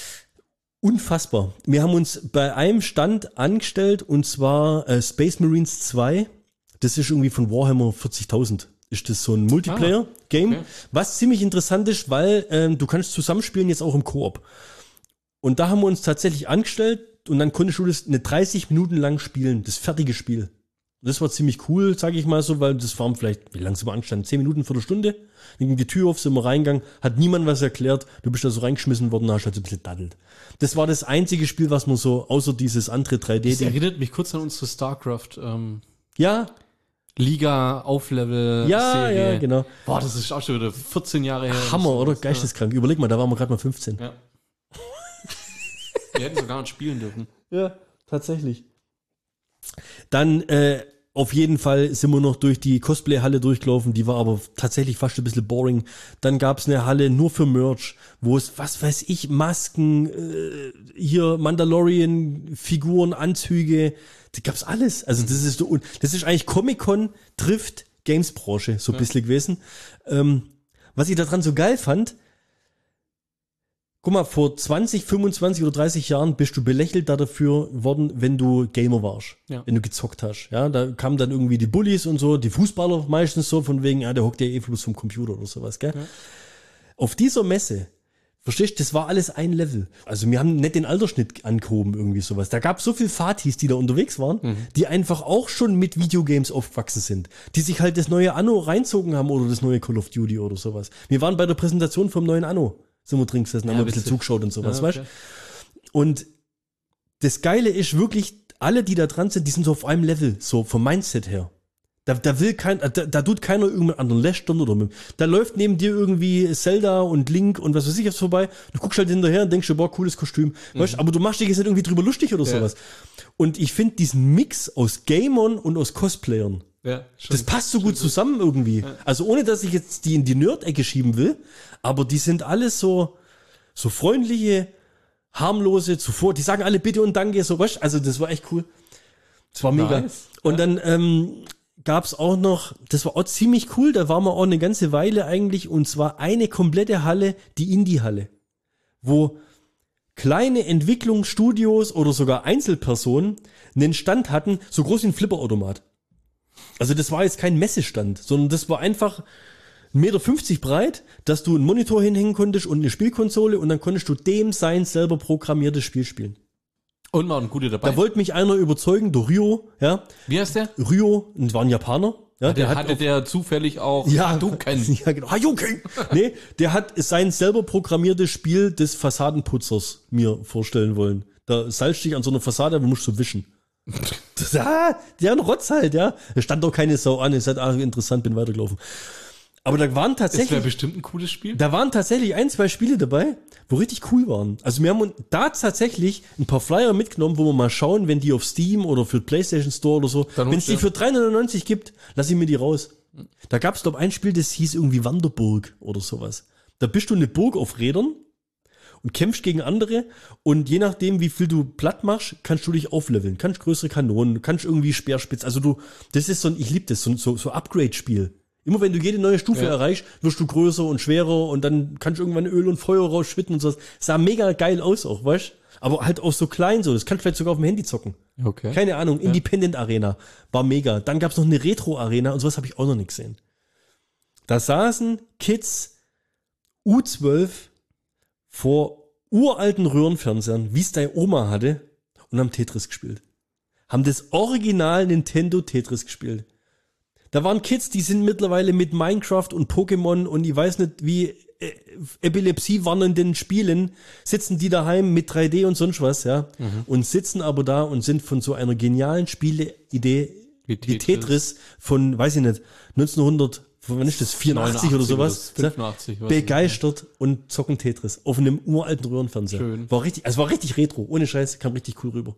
Unfassbar. Wir haben uns bei einem Stand angestellt und zwar äh, Space Marines zwei. Das ist irgendwie von Warhammer vierzigtausend. Ist das so ein Multiplayer-Game, okay. was ziemlich interessant ist, weil ähm, du kannst zusammenspielen jetzt auch im Koop. Und da haben wir uns tatsächlich angestellt und dann konntest du das eine dreißig Minuten lang spielen, das fertige Spiel. Das war ziemlich cool, sage ich mal so, weil das waren vielleicht, wie lange sind wir angestanden? Zehn Minuten, Viertelstunde. Dann ging die Tür auf, sind wir reingegangen, hat niemand was erklärt, du bist da so reingeschmissen worden, da hast du halt so ein bisschen daddelt. Das war das einzige Spiel, was man so, außer dieses andere drei D. Das erinnert mich kurz an unsere StarCraft ähm, Ja, Liga Auflevel ja, Serie. ja, genau. Boah, das ist auch schon wieder vierzehn Jahre her. Hammer, oder? Das- Geisteskrank. Überleg mal, da waren wir gerade mal fünfzehn. Ja. Wir hätten sogar nicht spielen dürfen. Ja, tatsächlich. Dann äh, auf jeden Fall sind wir noch durch die Cosplay-Halle durchgelaufen, die war aber tatsächlich fast ein bisschen boring. Dann gab's eine Halle nur für Merch, wo es, was weiß ich, Masken, äh, hier Mandalorian-Figuren, Anzüge, da gab's alles. Also das ist so, das ist eigentlich Comic-Con trifft Games-Branche so ein bisschen gewesen. Ähm, was ich daran so geil fand, guck mal, vor zwanzig, fünfundzwanzig oder dreißig Jahren bist du belächelt da dafür worden, wenn du Gamer warst, Ja. wenn du gezockt hast. Ja, da kamen dann irgendwie die Bullies und so, die Fußballer meistens so, von wegen, ja, der hockt ja eh bloß vom Computer oder sowas, gell? Ja. Auf dieser Messe Verstehst du? Das war alles ein Level. Also wir haben nicht den Altersschnitt angehoben, irgendwie sowas. Da gab es so viel Fatis, die da unterwegs waren, mhm. die einfach auch schon mit Videogames aufgewachsen sind. Die sich halt das neue Anno reinzogen haben oder das neue Call of Duty oder sowas. Wir waren bei der Präsentation vom neuen Anno. Sind wir drin gesessen, haben ja, ein bisschen zugeschaut und sowas, ja, okay. weißt du? Und das Geile ist wirklich, alle, die da dran sind, die sind so auf einem Level, so vom Mindset her. Da, da will kein, da, da tut keiner irgendeinen anderen lästern oder mit. Da läuft neben dir irgendwie Zelda und Link und was weiß ich jetzt vorbei. Du guckst halt hinterher und denkst dir, boah, cooles Kostüm. Mhm. Weißt, aber du machst dich jetzt nicht irgendwie drüber lustig oder ja. sowas. Und ich finde diesen Mix aus Gamern und aus Cosplayern, ja, schon, das passt so gut zusammen irgendwie. Ja. Also ohne, dass ich jetzt die in die Nerd-Ecke schieben will, aber die sind alles so, so freundliche, harmlose, zuvor, die sagen alle bitte und danke, so weißt. Also das war echt cool. Das war mega. Nice. Und ja. dann, ähm, gab's auch noch, das war auch ziemlich cool, da waren wir auch eine ganze Weile eigentlich, und zwar eine komplette Halle, die Indie-Halle, wo kleine Entwicklungsstudios oder sogar Einzelpersonen einen Stand hatten, so groß wie ein Flipperautomat. Also das war jetzt kein Messestand, sondern das war einfach ein Meter fünfzig breit, dass du einen Monitor hinhängen konntest und eine Spielkonsole, und dann konntest du dem sein selber programmiertes Spiel spielen. Und waren gute dabei. Da wollte mich einer überzeugen, der Ryo, ja. Wie heißt der? Ryo, und war ein Japaner. Ja, der, der hat hatte auf, der zufällig auch ja, Hadouken. Ja, genau. Hadouken. Nee, der hat sein selber programmiertes Spiel des Fassadenputzers mir vorstellen wollen. Da salzt dich an so einer Fassade, aber musst du wischen. Das, ah, der ein Rotz halt, ja. Da stand doch keine Sau an. Es hat ah, interessant, bin weitergelaufen. Aber da waren tatsächlich. Das wäre bestimmt ein cooles Spiel. Da waren tatsächlich ein, zwei Spiele dabei, wo richtig cool waren. Also wir haben da tatsächlich ein paar Flyer mitgenommen, wo wir mal schauen, wenn die auf Steam oder für PlayStation Store oder so, wenn es die für drei neunundneunzig gibt, lass ich mir die raus. Da gab es, glaube ich, ein Spiel, das hieß irgendwie Wanderburg oder sowas. Da bist du eine Burg auf Rädern und kämpfst gegen andere, und je nachdem, wie viel du platt machst, kannst du dich aufleveln. Kannst größere Kanonen, kannst irgendwie Speerspitz. Also du, das ist so ein, ich liebe das, so, so, so Upgrade-Spiel. Immer wenn du jede neue Stufe ja. erreichst, wirst du größer und schwerer, und dann kannst du irgendwann Öl und Feuer rausschwitten und so. Sah mega geil aus auch, weißt du? Aber halt auch so klein so. Das kannst du vielleicht sogar auf dem Handy zocken. Okay. Keine Ahnung. Ja. Independent Arena. War mega. Dann gab's noch eine Retro-Arena, und sowas habe ich auch noch nicht gesehen. Da saßen Kids U zwölf vor uralten Röhrenfernsehern, wie es deine Oma hatte, und haben Tetris gespielt. Haben das Original Nintendo Tetris gespielt. Da waren Kids, die sind mittlerweile mit Minecraft und Pokémon und ich weiß nicht wie äh, Epilepsie warnenden Spielen, sitzen die daheim mit drei D und sonst was, ja, mhm. und sitzen aber da und sind von so einer genialen Spieleidee wie Tetris, wie Tetris von, weiß ich nicht, neunzehnhundert, wann ist das, vierundachtzig oder sowas, fünfundachtzig, begeistert und zocken Tetris auf einem uralten Röhrenfernseher. Schön. War richtig, also war richtig retro, ohne Scheiß, kam richtig cool rüber.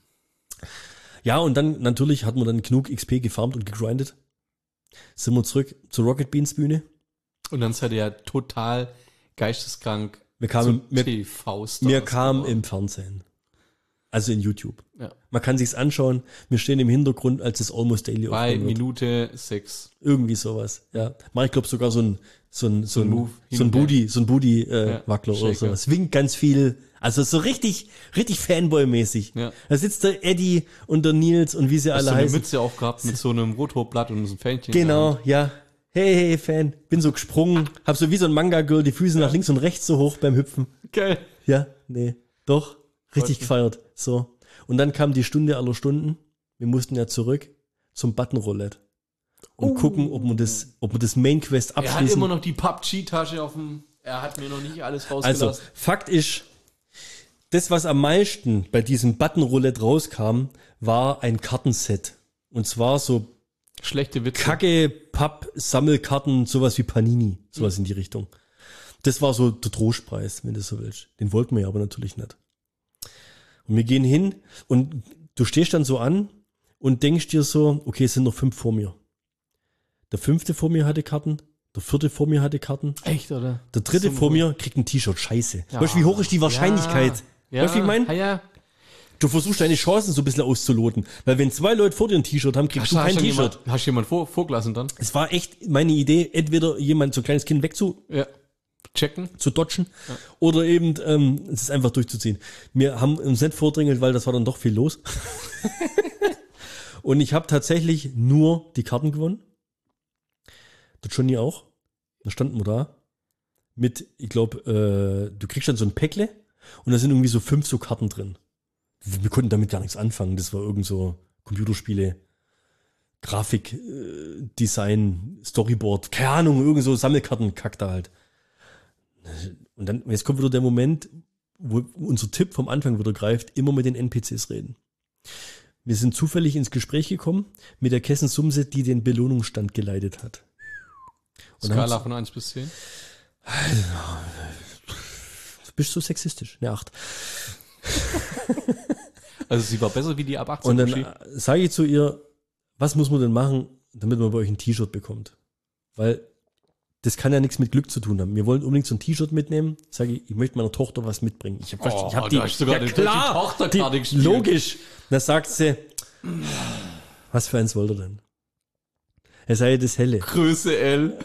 Ja, und dann natürlich hat man dann genug X P gefarmt und gegrindet. Sind wir zurück zur Rocket Beans Bühne. Und dann seid ihr ja total geisteskrank. Wir kamen, wir, T V-Stars. wir kamen im Fernsehen. Also in YouTube. Ja. Man kann sich's anschauen. Wir stehen im Hintergrund, als es Almost Daily bei Minute sechs. Irgendwie sowas, ja. Mach ich glaube sogar so ein, so ein, so ein, Move, so ein Booty, so ein Booty, äh, ja, Wackler oder sowas. Winkt ganz viel. Also so richtig, richtig Fanboy-mäßig. Ja. Da sitzt der Eddie und der Nils und wie sie Hast alle du heißen. eine Mütze aufgehabt mit so einem Rothochblatt und so einem Fähnchen. Genau, ja. Hey, hey, Fan. Bin so gesprungen. Hab so wie so ein Manga-Girl die Füße ja. nach links und rechts so hoch beim Hüpfen. Geil. Ja, nee. Doch. Richtig gefeiert. So. Und dann kam die Stunde aller Stunden. Wir mussten ja zurück zum Button-Roulette. Und uh. gucken, ob wir das, ob wir das Main Quest abschließen. Er hat immer noch die P U B G-Tasche auf dem, er hat mir noch nicht alles rausgelassen. Also, Fakt ist, das, was am meisten bei diesem Button-Roulette rauskam, war ein Kartenset. Und zwar so schlechte Witze. Kacke, Papp-Sammelkarten, sowas wie Panini, sowas mhm. in die Richtung. Das war so der Trostpreis, wenn du so willst. Den wollten wir ja aber natürlich nicht. Und wir gehen hin und du stehst dann so an und denkst dir so, okay, es sind noch fünf vor mir. Der fünfte vor mir hatte Karten, der vierte vor mir hatte Karten. Echt, oder? Der dritte vor mir kriegt ein T-Shirt, scheiße. Ja. Weißt du, wie hoch ist die Wahrscheinlichkeit? Ja. Weißt du, wie ich meine? Ja, ja. Du versuchst deine Chancen so ein bisschen auszuloten. Weil wenn zwei Leute vor dir ein T-Shirt haben, kriegst hast du kein T-Shirt. Jemand, hast du jemand vor, vorgelassen dann? Es war echt meine Idee, entweder jemand, so ein kleines Kind wegzu... Ja. Checken. Zu dodgen. Ja. Oder eben ähm, es ist einfach durchzuziehen. Wir haben uns nicht vordrängelt, weil das war dann doch viel los. Und ich habe tatsächlich nur die Karten gewonnen. Der Johnny auch. Da standen wir da mit, ich glaube, äh, du kriegst dann so ein Päckle und da sind irgendwie so fünf so Karten drin. Wir konnten damit gar nichts anfangen. Das war irgend so Computerspiele, Grafik, äh, Design, Storyboard, keine Ahnung, irgend so Sammelkarten-Kack da halt. Und dann, jetzt kommt wieder der Moment, wo unser Tipp vom Anfang wieder greift, immer mit den N P Cs reden. Wir sind zufällig ins Gespräch gekommen mit der Kessensumse, die den Belohnungsstand geleitet hat. Und Skala von eins bis zehn? Du bist so sexistisch, eine acht. Also sie war besser wie die ab achtzehn. Und dann sage ich zu ihr, was muss man denn machen, damit man bei euch ein T-Shirt bekommt? Weil das kann ja nichts mit Glück zu tun haben. Wir wollen unbedingt so ein T-Shirt mitnehmen. Sage ich, ich möchte meiner Tochter was mitbringen. Ich habe Oh, ich hab die, da hast du sogar eine klar, deutsche Tochterkarte die, gespielt. logisch. Da sagt sie, was für eins wollt ihr denn? Er sei das helle. Größe L.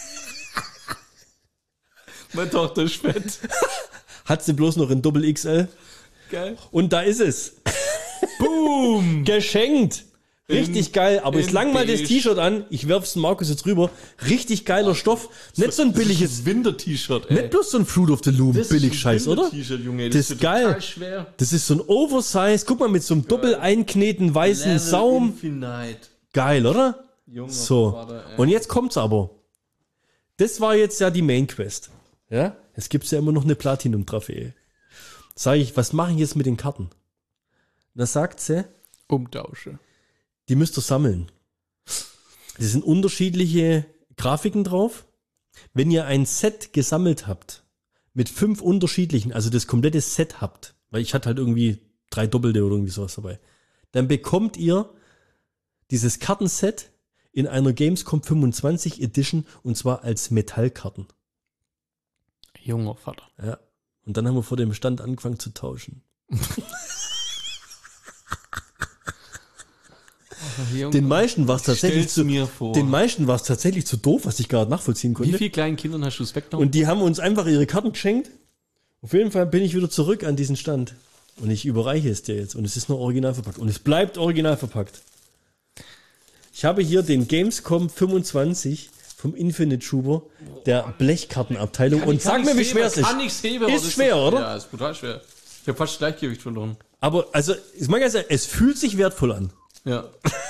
Meine Tochter ist fett. Hat sie bloß noch in Doppel X L. Geil. Und da ist es. Boom. Geschenkt. Richtig In- geil, aber jetzt in lang mal das beige. T-Shirt an. Ich werf's Markus jetzt rüber. Richtig geiler Stoff. Nicht so ein billiges, Winter-T-Shirt, nicht bloß so ein Fruit of the Loom Das billig ist ein Scheiß, oder? Winter-T-Shirt, Junge. Das ist wird geil. total schwer. Das ist so ein Oversize. Guck mal, mit so einem doppel einkneten weißen Saum. Infinite. Geil, oder? Junge, So. Vater, ey. Und jetzt kommt's aber. Das war jetzt ja die Main Quest. Ja? Es gibt ja immer noch eine Platinum-Trophäe. Sag ich, was mache ich jetzt mit den Karten? Da sagt sie, Umtausche. die müsst ihr sammeln. Es sind unterschiedliche Grafiken drauf. Wenn ihr ein Set gesammelt habt, mit fünf unterschiedlichen, also das komplette Set habt, weil ich hatte halt irgendwie drei Doppelte oder irgendwie sowas dabei, dann bekommt ihr dieses Kartenset in einer Gamescom fünfundzwanzig Edition und zwar als Metallkarten. Junger Vater. Ja. Und dann haben wir vor dem Stand angefangen zu tauschen. Den meisten war es tatsächlich Stell's zu, mir vor. den meisten war es tatsächlich zu doof, was ich gerade nachvollziehen Wie konnte. viele kleinen Kindern hast du es weggenommen? Und die haben uns einfach ihre Karten geschenkt. Auf jeden Fall bin ich wieder zurück an diesen Stand. Und ich überreiche es dir jetzt. Und es ist noch original verpackt. Und es bleibt original verpackt. Ich habe hier den Gamescom fünfundzwanzig vom Infinite Schuber der Blechkartenabteilung. Und sag mir, wie schwer es ist. Kann nichts heben, aber Ist das schwer, oder? Ja, ist brutal schwer. Ich habe fast das Gleichgewicht verloren. Aber also, ich mag ja sagen, es fühlt sich wertvoll an. Ja.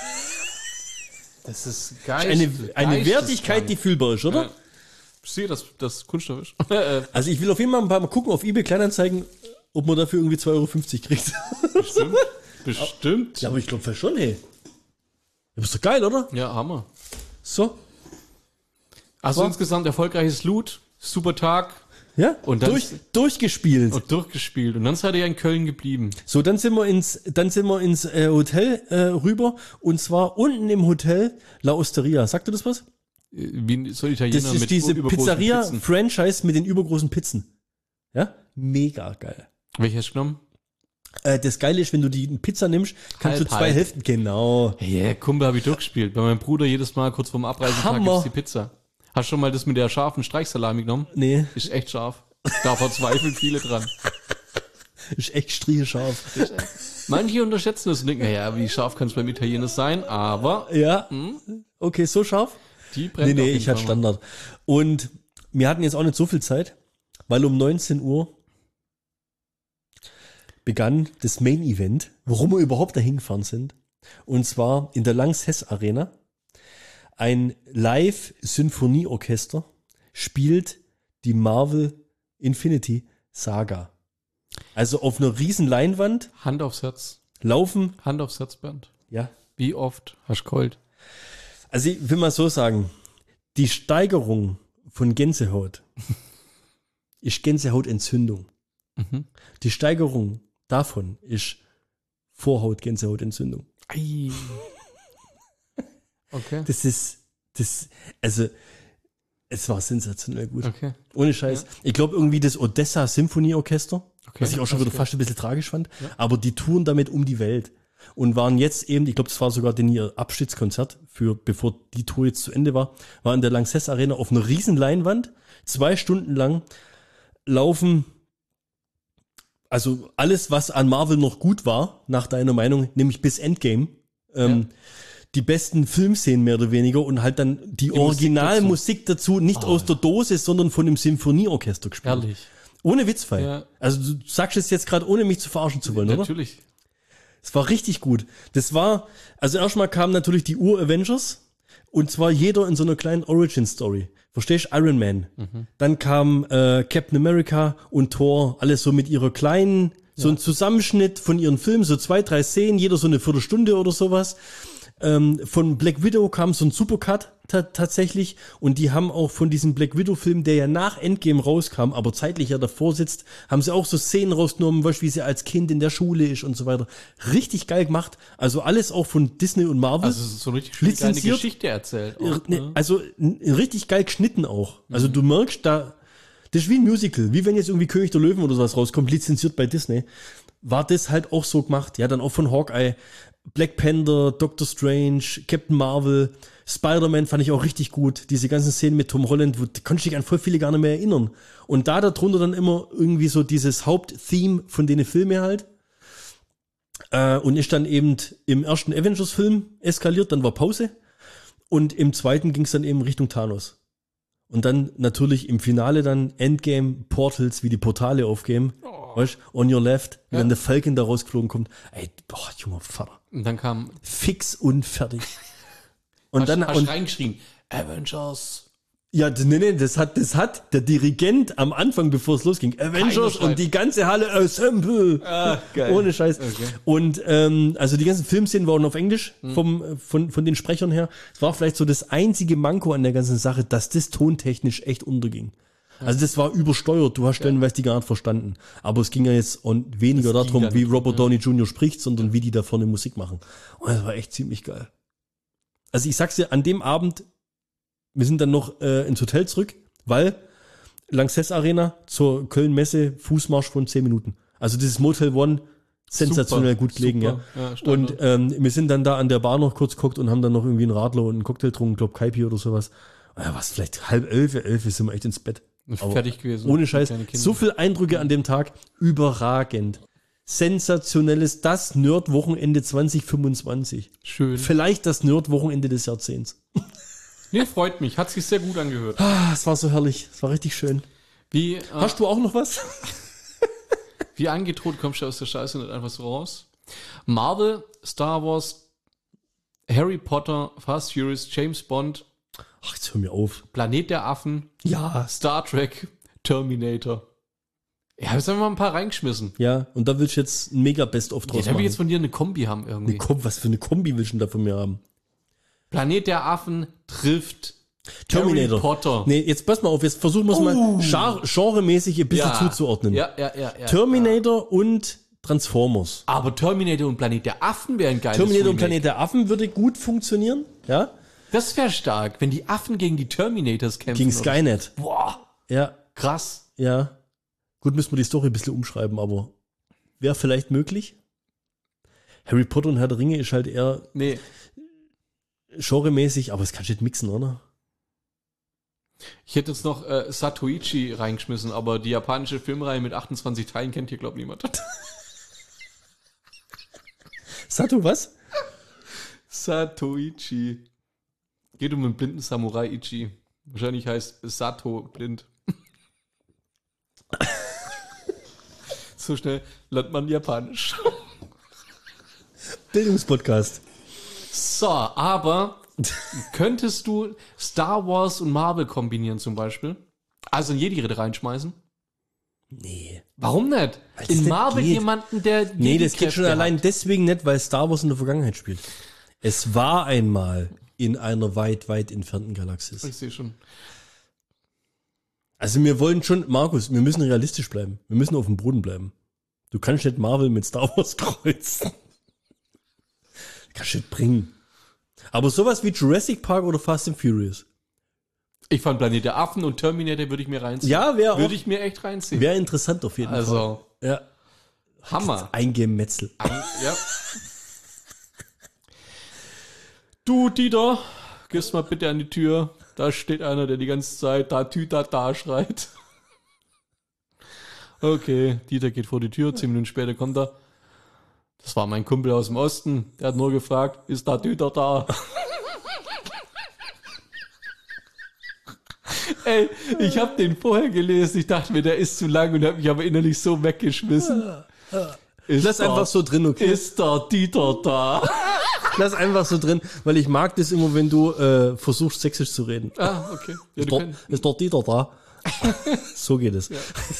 Das ist geil. Eine, eine Wertigkeit, die fühlbar ist, oder? Ja. Ich sehe, dass das Kunststoff ist. Äh, Also ich will auf jeden Fall mal gucken auf eBay Kleinanzeigen, ob man dafür irgendwie zwei Euro fünfzig kriegt. Bestimmt. Bestimmt. Ja, aber ich glaube schon, hey. Das ist doch geil, oder? Ja, Hammer. So. Also War- insgesamt erfolgreiches Loot, super Tag Ja, Und dann- durch, durchgespielt. und durchgespielt. Und dann seid ihr in Köln geblieben. So, dann sind wir ins, dann sind wir ins äh, Hotel äh, rüber und zwar unten im Hotel La Osteria. Sagt ihr das was? Äh, Wie so Italiener Das ist mit diese übergroßen Pizzen. Pizzeria-Franchise mit den übergroßen Pizzen. Ja, mega geil. Welche hast du genommen? Äh, das Geile ist, wenn du die Pizza nimmst, kannst Halb, du zwei halb. Hälften. Genau. Ja, yeah, Kumpel habe ich durchgespielt. Bei meinem Bruder jedes Mal kurz vorm Abreisetag Hammer. gibt's die Pizza. Hast du schon mal das mit der scharfen Streichsalami genommen? Nee, Ist echt scharf. Da verzweifeln viele dran. ist echt striegescharf. Manche unterschätzen das und denken, ja, wie scharf kann es beim Italiener sein? Aber Ja. Okay, so scharf? die brennt Nee, auf nee, jeden ich hatte Fall mal. Standard. Und wir hatten jetzt auch nicht so viel Zeit, weil um neunzehn Uhr begann das Main Event, warum wir überhaupt dahin gefahren sind. Und zwar in der Lanxess Arena. Ein Live-Symphonieorchester spielt die Marvel Infinity Saga. Also auf einer riesen Leinwand Hand aufs Herz. laufen, Hand aufs Herz, Bernd. ja. Wie oft hast du geheult? Also ich will mal so sagen, die Steigerung von Gänsehaut ist Gänsehautentzündung. Mhm. Die Steigerung davon ist Vorhaut-Gänsehautentzündung. Ei. Okay. Das ist, das, also, es war sensationell gut. Okay. Ohne Scheiß. Ich glaube irgendwie das Odessa Symphonieorchester, Okay. was ich auch schon wieder Okay. fast ein bisschen tragisch fand, aber die touren damit um die Welt und waren jetzt eben, ich glaube, das war sogar den ihr Abschiedskonzert für, bevor die Tour jetzt zu Ende war, war in der Lanxess Arena auf einer riesen Leinwand, zwei Stunden lang laufen, also alles, was an Marvel noch gut war, nach deiner Meinung, nämlich bis Endgame, ähm, die besten Filmszenen mehr oder weniger und halt dann die, Musik Originalmusik dazu. nicht aus der Dose, sondern von dem Symphonieorchester gespielt. Herrlich. Ohne Witzfall. Ja. Also du sagst es jetzt gerade, ohne mich zu verarschen zu wollen, oder? Natürlich. Es war richtig gut. Das war, also erstmal kamen natürlich die Ur-Avengers und zwar jeder in so einer kleinen Origin-Story. Verstehst du? Iron Man. Mhm. Dann kam äh, Captain America und Thor, alles so mit ihrer kleinen, so ein Zusammenschnitt von ihren Filmen, so zwei, drei Szenen, jeder so eine Viertelstunde oder sowas. Ähm, von Black Widow kam so ein Supercut ta- tatsächlich und die haben auch von diesem Black Widow Film, der ja nach Endgame rauskam, aber zeitlich ja davor sitzt, haben sie auch so Szenen rausgenommen, weißt, wie sie als Kind in der Schule ist und so weiter. Richtig geil gemacht. Also alles auch von Disney und Marvel. Also es ist so eine richtig schöne kleine Lizenziert. Geschichte erzählt. Auch, Auch, ne, ne? also n- richtig geil geschnitten auch. Also du merkst da, das ist wie ein Musical, wie wenn jetzt irgendwie König der Löwen oder sowas rauskommt, lizenziert bei Disney. War das halt auch so gemacht. Ja, dann auch von Hawkeye, Black Panther, Doctor Strange, Captain Marvel, Spider-Man fand ich auch richtig gut. Diese ganzen Szenen mit Tom Holland, wo, da konnte ich dich an voll viele gar nicht mehr erinnern. Und da darunter dann immer irgendwie so dieses Haupttheme von den Filmen halt. Äh, und ist dann eben im ersten Avengers-Film eskaliert, dann war Pause. Und im zweiten ging es dann eben Richtung Thanos. Und dann natürlich im Finale dann Endgame, Portals, wie die Portale aufgehen. Oh. Weißt du, on your left, wie Ja. dann der Falcon da rausgeflogen kommt. Ey, boah, junger Vater. Und dann kam, Fix und fertig. Und hast, dann, hast und, reingeschrien, Avengers. ja, d- nee, nee, das hat, das hat der Dirigent am Anfang, bevor es losging, Avengers Schreit. und die ganze Halle Assemble. Ah, geil. Ohne Scheiß. Okay. Und ähm, also die ganzen Filmszenen waren auf Englisch vom, äh, von, von den Sprechern her. Es war vielleicht so das einzige Manko an der ganzen Sache, dass das tontechnisch echt unterging. Also das war übersteuert, du hast stellenweise die gar nicht verstanden. Aber es ging ja jetzt und weniger Das ging darum, dann wie nicht, Robert ja. Downey Junior spricht, sondern wie die da vorne Musik machen. Und das war echt ziemlich geil. Also ich sag's dir, an dem Abend, wir sind dann noch äh, ins Hotel zurück, weil Lanxess Arena zur Köln-Messe, Fußmarsch von zehn Minuten. Also dieses Motel One, sensationell Super, gut gelegen, super. ja. Ja, Standard. Und ähm, wir sind dann da an der Bar noch kurz geguckt und haben dann noch irgendwie einen Radler und einen Cocktail getrunken, glaub Kaipi oder sowas. Ja, was, vielleicht halb elf, elf sind wir echt ins Bett. Aber Fertig gewesen. ohne Scheiß. Kleine Kinder. So viel Eindrücke an dem Tag. Überragend. Sensationelles, das Nerd-Wochenende zwanzig fünfundzwanzig. Schön. Vielleicht das Nerd-Wochenende des Jahrzehnts. Nee, freut mich. Hat sich sehr gut angehört. Ah, es war so herrlich. Es war richtig schön. Wie, äh, Hast du auch noch was? wie angedroht kommst du aus der Scheiße nicht einfach so raus. Marvel, Star Wars, Harry Potter, Fast Furious, James Bond, Ach, jetzt hör mir auf. Planet der Affen, Ja. Star Trek, Terminator. Ja, jetzt haben wir mal ein paar reingeschmissen. Ja, und da will ich jetzt ein mega Best-of draus Jetzt habe machen. ich jetzt von dir eine Kombi haben irgendwie. Eine Kom- was für eine Kombi willst du denn da von mir haben? Planet der Affen trifft Terminator. Harry Potter. Nee, jetzt pass mal auf, jetzt versuchen wir es mal genre- genremäßig ein bisschen Ja. zuzuordnen. Ja, ja, ja, ja. Terminator und Transformers. Aber Terminator und Planet der Affen wären geil. Terminator und Planet der Affen würde gut funktionieren, ja? Das wäre stark, wenn die Affen gegen die Terminators kämpfen. Gegen oder- Skynet. Boah, Ja, krass. ja. Gut, müssen wir die Story ein bisschen umschreiben, aber wäre vielleicht möglich. Harry Potter und Herr der Ringe ist halt eher Nee, genremäßig, aber das kannst du nicht mixen, oder? ich hätte jetzt noch äh, Satoichi reingeschmissen, aber die japanische Filmreihe mit achtundzwanzig Teilen kennt hier, glaube ich, niemand. Sato, was? Satoichi. Geht um einen blinden Samurai Ichi. Wahrscheinlich heißt Sato blind. So schnell lernt man Japanisch. Bildungspodcast. So, aber könntest du Star Wars und Marvel kombinieren zum Beispiel? Also in Jedi reinschmeißen? Nee. Warum nicht? das In nicht Marvel geht. jemanden, der Nee, das geht schon Jedi-Kräfte allein hat. deswegen nicht, weil Star Wars in der Vergangenheit spielt. Es war einmal in einer weit, weit entfernten Galaxis. Ich sehe schon. Also wir wollen schon, Markus, wir müssen realistisch bleiben. Wir müssen auf dem Boden bleiben. Du kannst nicht Marvel mit Star Wars kreuzen. Kannst du nicht bringen. Aber sowas wie Jurassic Park oder Fast and Furious. Ich fand Planet der Affen und Terminator würde ich mir reinziehen. Ja, wäre Würde auch, ich mir echt reinziehen. wäre interessant auf jeden Fall. Also, Ja, Hammer. ein Gemetzel. Ja. Du, Dieter, gehst mal bitte an die Tür. Da steht einer, der die ganze Zeit da Tüta da schreit. Okay, Dieter geht vor die Tür, zehn Minuten später kommt er. Das war mein Kumpel aus dem Osten. Der hat nur gefragt, ist da Dieter da? Ey, ich habe den vorher gelesen. Ich dachte mir, der ist zu lang und habe mich aber innerlich so weggeschmissen. Ist Lass da, einfach so drin, okay? Ist da Dieter da? Lass einfach so drin, weil ich mag das immer, wenn du äh, versuchst, sächsisch zu reden. Ah, okay. Ja, Ist, du dort, kannst- ist dort Dieter da? So geht es.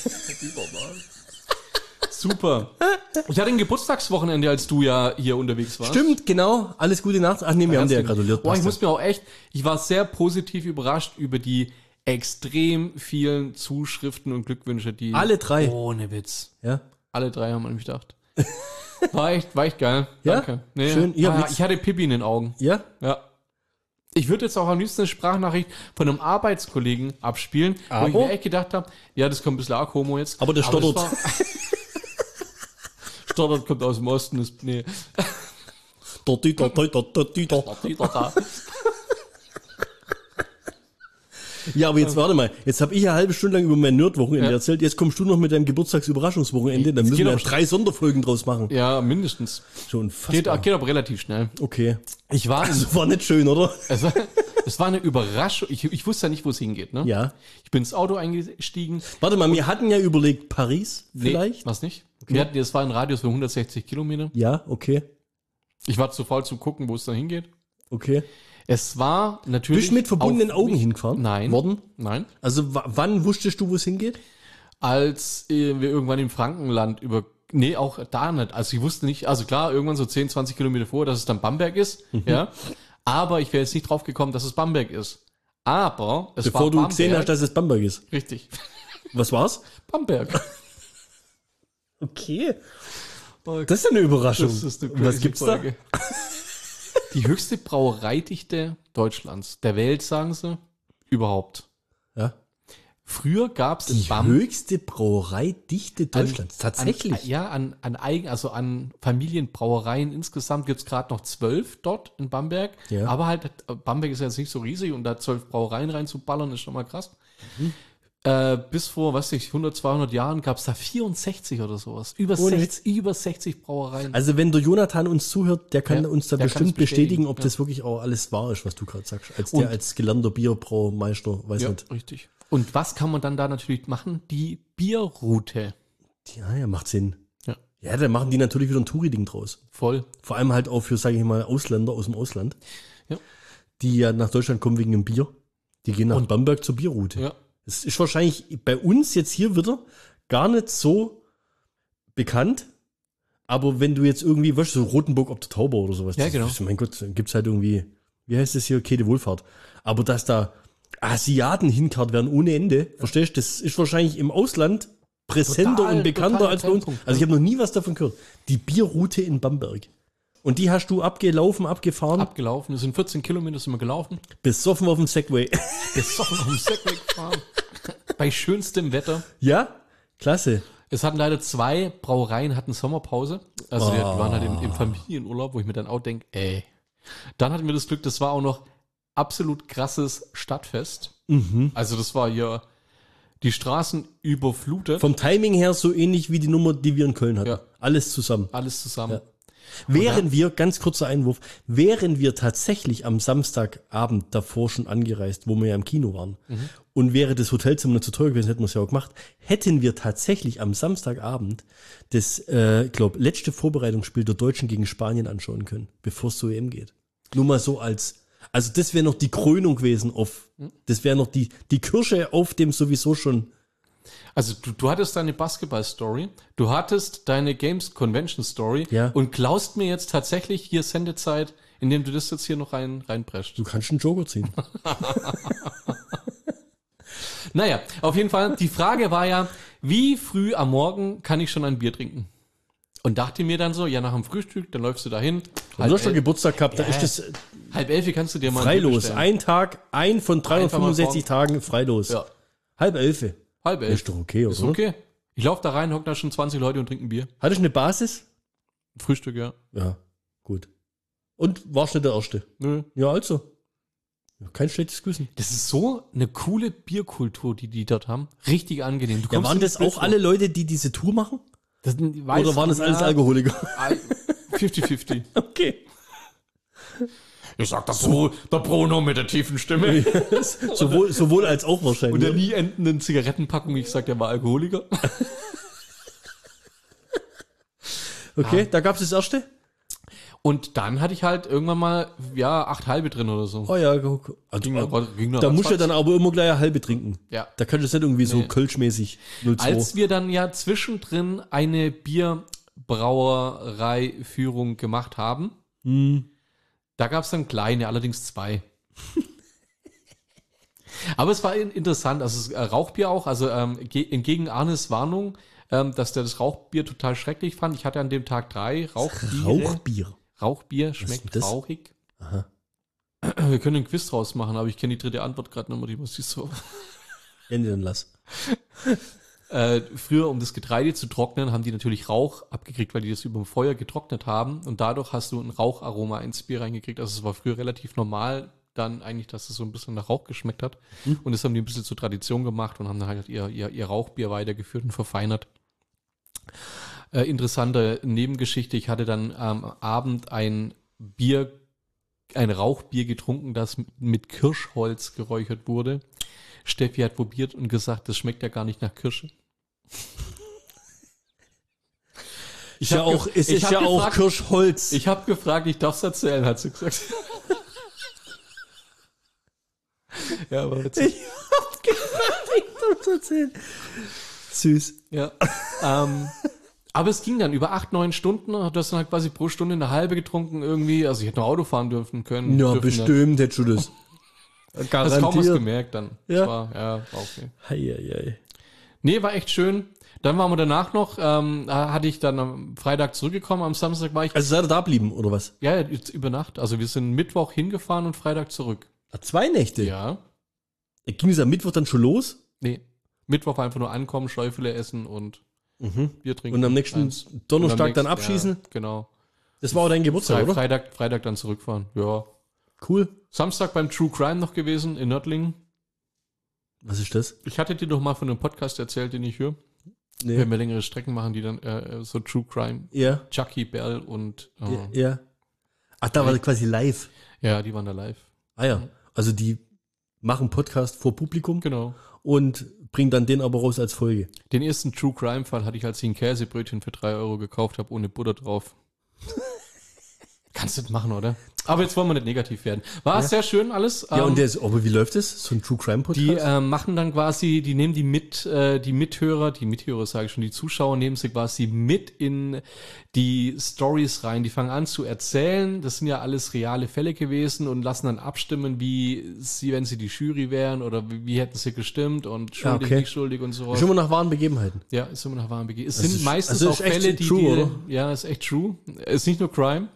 Super. Ich hatte ein Geburtstagswochenende, als du ja hier unterwegs warst. Stimmt, genau. Alles Gute Nacht. Ach nee, wir haben dir ja Herzlichen- gratuliert. Boah, ich passt muss mir auch echt, ich war sehr positiv überrascht über die extrem vielen Zuschriften und Glückwünsche, die... Alle drei. Ohne Witz. ja. Ja? Alle drei haben an mich gedacht. War echt, war echt geil. Ja? Danke. Nee, Schön. Ihr habt ah, nix- ich hatte Pipi in den Augen. Ja? Ja. Ich würde jetzt auch am liebsten eine Sprachnachricht von einem Arbeitskollegen abspielen, wo Aber? ich mir echt gedacht habe, ja, das kommt ein bisschen arg homo jetzt. Aber der das stottert. war- Stottert kommt aus dem Osten. Ist, nee. Dort Dieter, dort Dieter, dort Dieter. Dieter da. Ja, aber jetzt warte mal. Jetzt habe ich eine halbe Stunde lang über mein Nerd-Wochenende Ja. erzählt. Jetzt kommst du noch mit deinem Geburtstagsüberraschungswochenende. Dann müssen geht wir aber ja drei Sonderfolgen draus machen. Ja, mindestens. Schon Geht, fast. geht aber relativ schnell. Okay. Ich war, in, Das war nicht schön, oder? es, war es war eine Überraschung. Ich, ich wusste ja nicht, wo es hingeht. Ne? Ja. Ich bin ins Auto eingestiegen. Warte mal, wir hatten ja überlegt, Paris Nee, vielleicht? was nicht? Wir hatten, das war ein Radius von hundertsechzig Kilometer. Ja, okay. Ich war zu faul zu gucken, wo es dann hingeht. Okay. Es war natürlich. Bist du mit verbundenen auf Augen mich- hingefahren? Nein. Worden? Nein. Also w- wann wusstest du, wo es hingeht? Als äh, wir irgendwann im Frankenland über. Nee, auch da nicht. Also ich wusste nicht, also klar, irgendwann so zehn, zwanzig Kilometer vor, dass es dann Bamberg ist. Mhm. Ja. Aber ich wäre jetzt nicht drauf gekommen, dass es Bamberg ist. Aber es Bevor war du Bamberg. gesehen hast, dass es Bamberg ist. Richtig. Was war's? Bamberg. Okay. Das ist ja eine Überraschung. Das ist eine Und was crazy gibt's Folge. Die höchste Brauereidichte Deutschlands. Der Welt, sagen sie. Überhaupt. da? Ja. Früher gab es in Die Bamberg. höchste Brauereidichte Deutschlands. Tatsächlich. An, ja, an, an eigen, also an Familienbrauereien insgesamt gibt's gerade noch zwölf dort in Bamberg. Ja. Aber halt, Bamberg ist ja jetzt nicht so riesig und da zwölf Brauereien reinzuballern, ist schon mal krass. Mhm. Äh, bis vor, was weiß ich, hundert, zweihundert Jahren gab's da vierundsechzig oder sowas. Über, Ohne sechzig, über sechzig Brauereien. Also wenn der Jonathan uns zuhört, der kann Ja, uns da der bestimmt kann's bestätigen, bestätigen, ob ja. das wirklich auch alles wahr ist, was du gerade sagst. Als Und- der als gelernter Bierbraumeister, weiß ja, nicht. richtig. Und was kann man dann da natürlich machen? Die Bierroute. Ja, ja, macht Sinn. Ja. Ja, dann machen die natürlich wieder ein Touri-Ding draus. Voll. Vor allem halt auch für, sage ich mal, Ausländer aus dem Ausland. Ja. Die ja nach Deutschland kommen wegen dem Bier. Die gehen nach Und- Bamberg zur Bierroute. Ja. Es ist wahrscheinlich bei uns jetzt hier wieder gar nicht so bekannt. Aber wenn du jetzt irgendwie, weißt du, so Rotenburg ob der Tauber oder sowas. Ja, das genau. ist, mein Gott, dann gibt's halt irgendwie, wie heißt das hier, Käthe Wohlfahrt. Aber dass da Asiaten hinkarrt werden ohne Ende, verstehst du, das ist wahrscheinlich im Ausland präsenter Total, und bekannter totaler als bei uns. Trendpunkt, Also ich habe noch nie was davon gehört. Die Bierroute in Bamberg. Und die hast du abgelaufen, abgefahren, Abgelaufen. Es sind vierzehn Kilometer, sind wir gelaufen. besoffen auf dem Segway. Besoffen auf dem Segway gefahren. Bei schönstem Wetter. Ja, klasse. Es hatten leider zwei Brauereien, hatten Sommerpause. Also die, die waren halt im, im Ah. Familienurlaub, wo ich mir dann auch denke, ey. Dann hatten wir das Glück, das war auch noch absolut krasses Stadtfest. Mhm. Also das war hier die Straßen überflutet. Vom Timing her so ähnlich wie die Nummer, die wir in Köln hatten. Ja. Alles zusammen. Alles zusammen. Ja. Wären wir, ganz kurzer Einwurf, wären wir tatsächlich am Samstagabend davor schon angereist, wo wir ja im Kino waren, Mhm. und wäre das Hotelzimmer nicht zu teuer gewesen, hätten wir es ja auch gemacht, hätten wir tatsächlich am Samstagabend das, äh, glaube letzte Vorbereitungsspiel der Deutschen gegen Spanien anschauen können, bevor es zur E M geht. Nur mal so als, also das wäre noch die Krönung gewesen auf, das wäre noch die, die Kirsche auf dem sowieso schon. Also du, du hattest deine Basketball-Story, du hattest deine Games-Convention-Story Ja. und klaust mir jetzt tatsächlich hier Sendezeit, indem du das jetzt hier noch rein reinprescht. Du kannst einen Joker ziehen. Naja, auf jeden Fall, die Frage war ja, wie früh am Morgen kann ich schon ein Bier trinken? Und dachte mir dann so, ja, nach dem Frühstück, dann läufst du dahin. Du hast schon elf, Geburtstag gehabt, da Ja. ist das halb elf kannst du dir mal ein Bier freilos. bestellen. Ein Tag, ein von dreihundertfünfundsechzig Tagen freilos. Ja, Halb elf. halb elf. Ist doch okay, oder? Ist okay. Ich laufe da rein, hocken da schon zwanzig Leute und trinken Bier. Hattest du eine Basis? Frühstück, ja. Ja, gut. Und warst nicht der Erste? Nö. Ja, also. Ja, kein schlechtes Gewissen. Das ist so eine coole Bierkultur, die die dort haben. Richtig angenehm. Du Ja, kommst waren in die das auch Bierflur. alle Leute, die diese Tour machen? Das weiß Oder waren das alles ja, Alkoholiker? fifty fifty. Okay. Ich sag der, Bro, der Bruno mit der tiefen Stimme. sowohl, sowohl als auch Und wahrscheinlich. der nie endenden Zigarettenpackung, ich sag, der war Alkoholiker. Okay, Ah. da gab's das erste? Und dann hatte ich halt irgendwann mal, ja, acht halbe drin oder so. Oh ja, guck. Also, Ging noch- ging noch da musst du ja ratzfatz. dann aber immer gleich eine halbe trinken. Ja. Da kannst du es nicht irgendwie so Nee. kölschmäßig null zwei. Als wir dann ja zwischendrin eine Bierbrauereiführung gemacht haben, Hm. da gab es dann kleine, allerdings zwei. Aber es war in- interessant, also es, äh, Rauchbier auch, also ähm, ge- entgegen Arnes Warnung, ähm, dass der das Rauchbier total schrecklich fand. Ich hatte an dem Tag drei Rauchbiere. Rauchbier. Rauchbier ist schmeckt denn das? rauchig. Aha. Wir können einen Quiz draus machen, aber ich kenne die dritte Antwort gerade nicht mehr, die muss ich so. Ende dann lass. Äh, früher, um das Getreide zu trocknen, haben die natürlich Rauch abgekriegt, weil die das über dem Feuer getrocknet haben. Und dadurch hast du ein Raucharoma ins Bier reingekriegt. Also es war früher relativ normal, dann eigentlich, dass es so ein bisschen nach Rauch geschmeckt hat. Hm. Und das haben die ein bisschen zur Tradition gemacht und haben dann halt ihr, ihr, ihr Rauchbier weitergeführt und verfeinert. Äh, interessante Nebengeschichte, ich hatte dann am Abend ein Bier, ein Rauchbier getrunken, das mit- mit Kirschholz geräuchert wurde. Steffi hat probiert und gesagt, das schmeckt ja gar nicht nach Kirsche. Ist ja hab ge- auch, es ich ist hab ja auch gefragt- Kirschholz. Ich habe gefragt, ich darf es erzählen, hat sie gesagt. Ja, aber witzig. Süß. Ja. ähm, aber es ging dann über acht, neun Stunden. Du hast dann halt quasi pro Stunde eine halbe getrunken irgendwie. Also ich hätte noch Auto fahren dürfen können. Ja, dürfen, bestimmt hättest du das. Hast kaum was Garantiert. gemerkt dann. Ja. Das war, ja, war okay. Hei, hei, hei. Nee, war echt schön. Dann waren wir danach noch, ähm, hatte ich dann am Freitag zurückgekommen, am Samstag war ich, Also seid ihr da blieben, oder was? ja, jetzt über Nacht. Also wir sind Mittwoch hingefahren und Freitag zurück. Ah, zwei Nächte? Ja. Ging es am Mittwoch dann schon los? Nee. Mittwoch war einfach nur ankommen, Schäufele essen und Bier trinken. Und am nächsten Eins. Donnerstag Und am dann nächsten- abschießen? Ja, genau. Das war auch dein Geburtstag, Fre oder? Freitag, Freitag dann zurückfahren. Ja. Cool. Samstag beim True Crime noch gewesen in Nördlingen. Was ist das? Ich hatte dir doch mal von einem Podcast erzählt, den ich höre. Nee. Wenn wir längere Strecken machen, die dann äh, so True Crime, Ja, Chucky Bell und äh, ja, ja. Ach, da war das quasi live. ja, die waren da live. Ah ja, also die machen Podcast vor Publikum Genau. und bringen dann den aber raus als Folge. Den ersten True Crime Fall hatte ich, als ich ein Käsebrötchen für drei Euro gekauft habe, ohne Butter drauf. Kannst du das machen, oder? Aber jetzt wollen wir nicht negativ werden. War sehr schön alles. Ja, Ähm, und der ist, aber wie läuft das? So ein True Crime Podcast? Die äh, machen dann quasi, die nehmen die mit, äh, die Mithörer, die Mithörer sage ich schon, die Zuschauer nehmen sie quasi mit in die Stories rein. Die fangen an zu erzählen. Das sind ja alles reale Fälle gewesen und lassen dann abstimmen, wie sie, wenn sie die Jury wären oder wie, wie hätten sie gestimmt und schuldig, okay. nicht schuldig und so. Ist immer nach wahren Begebenheiten. Ja, ist immer nach wahren Begebenheiten. Es Das sind ist- meistens also auch ist echt Fälle, die, true, die oder? ja, ist echt true. Ist nicht nur Crime.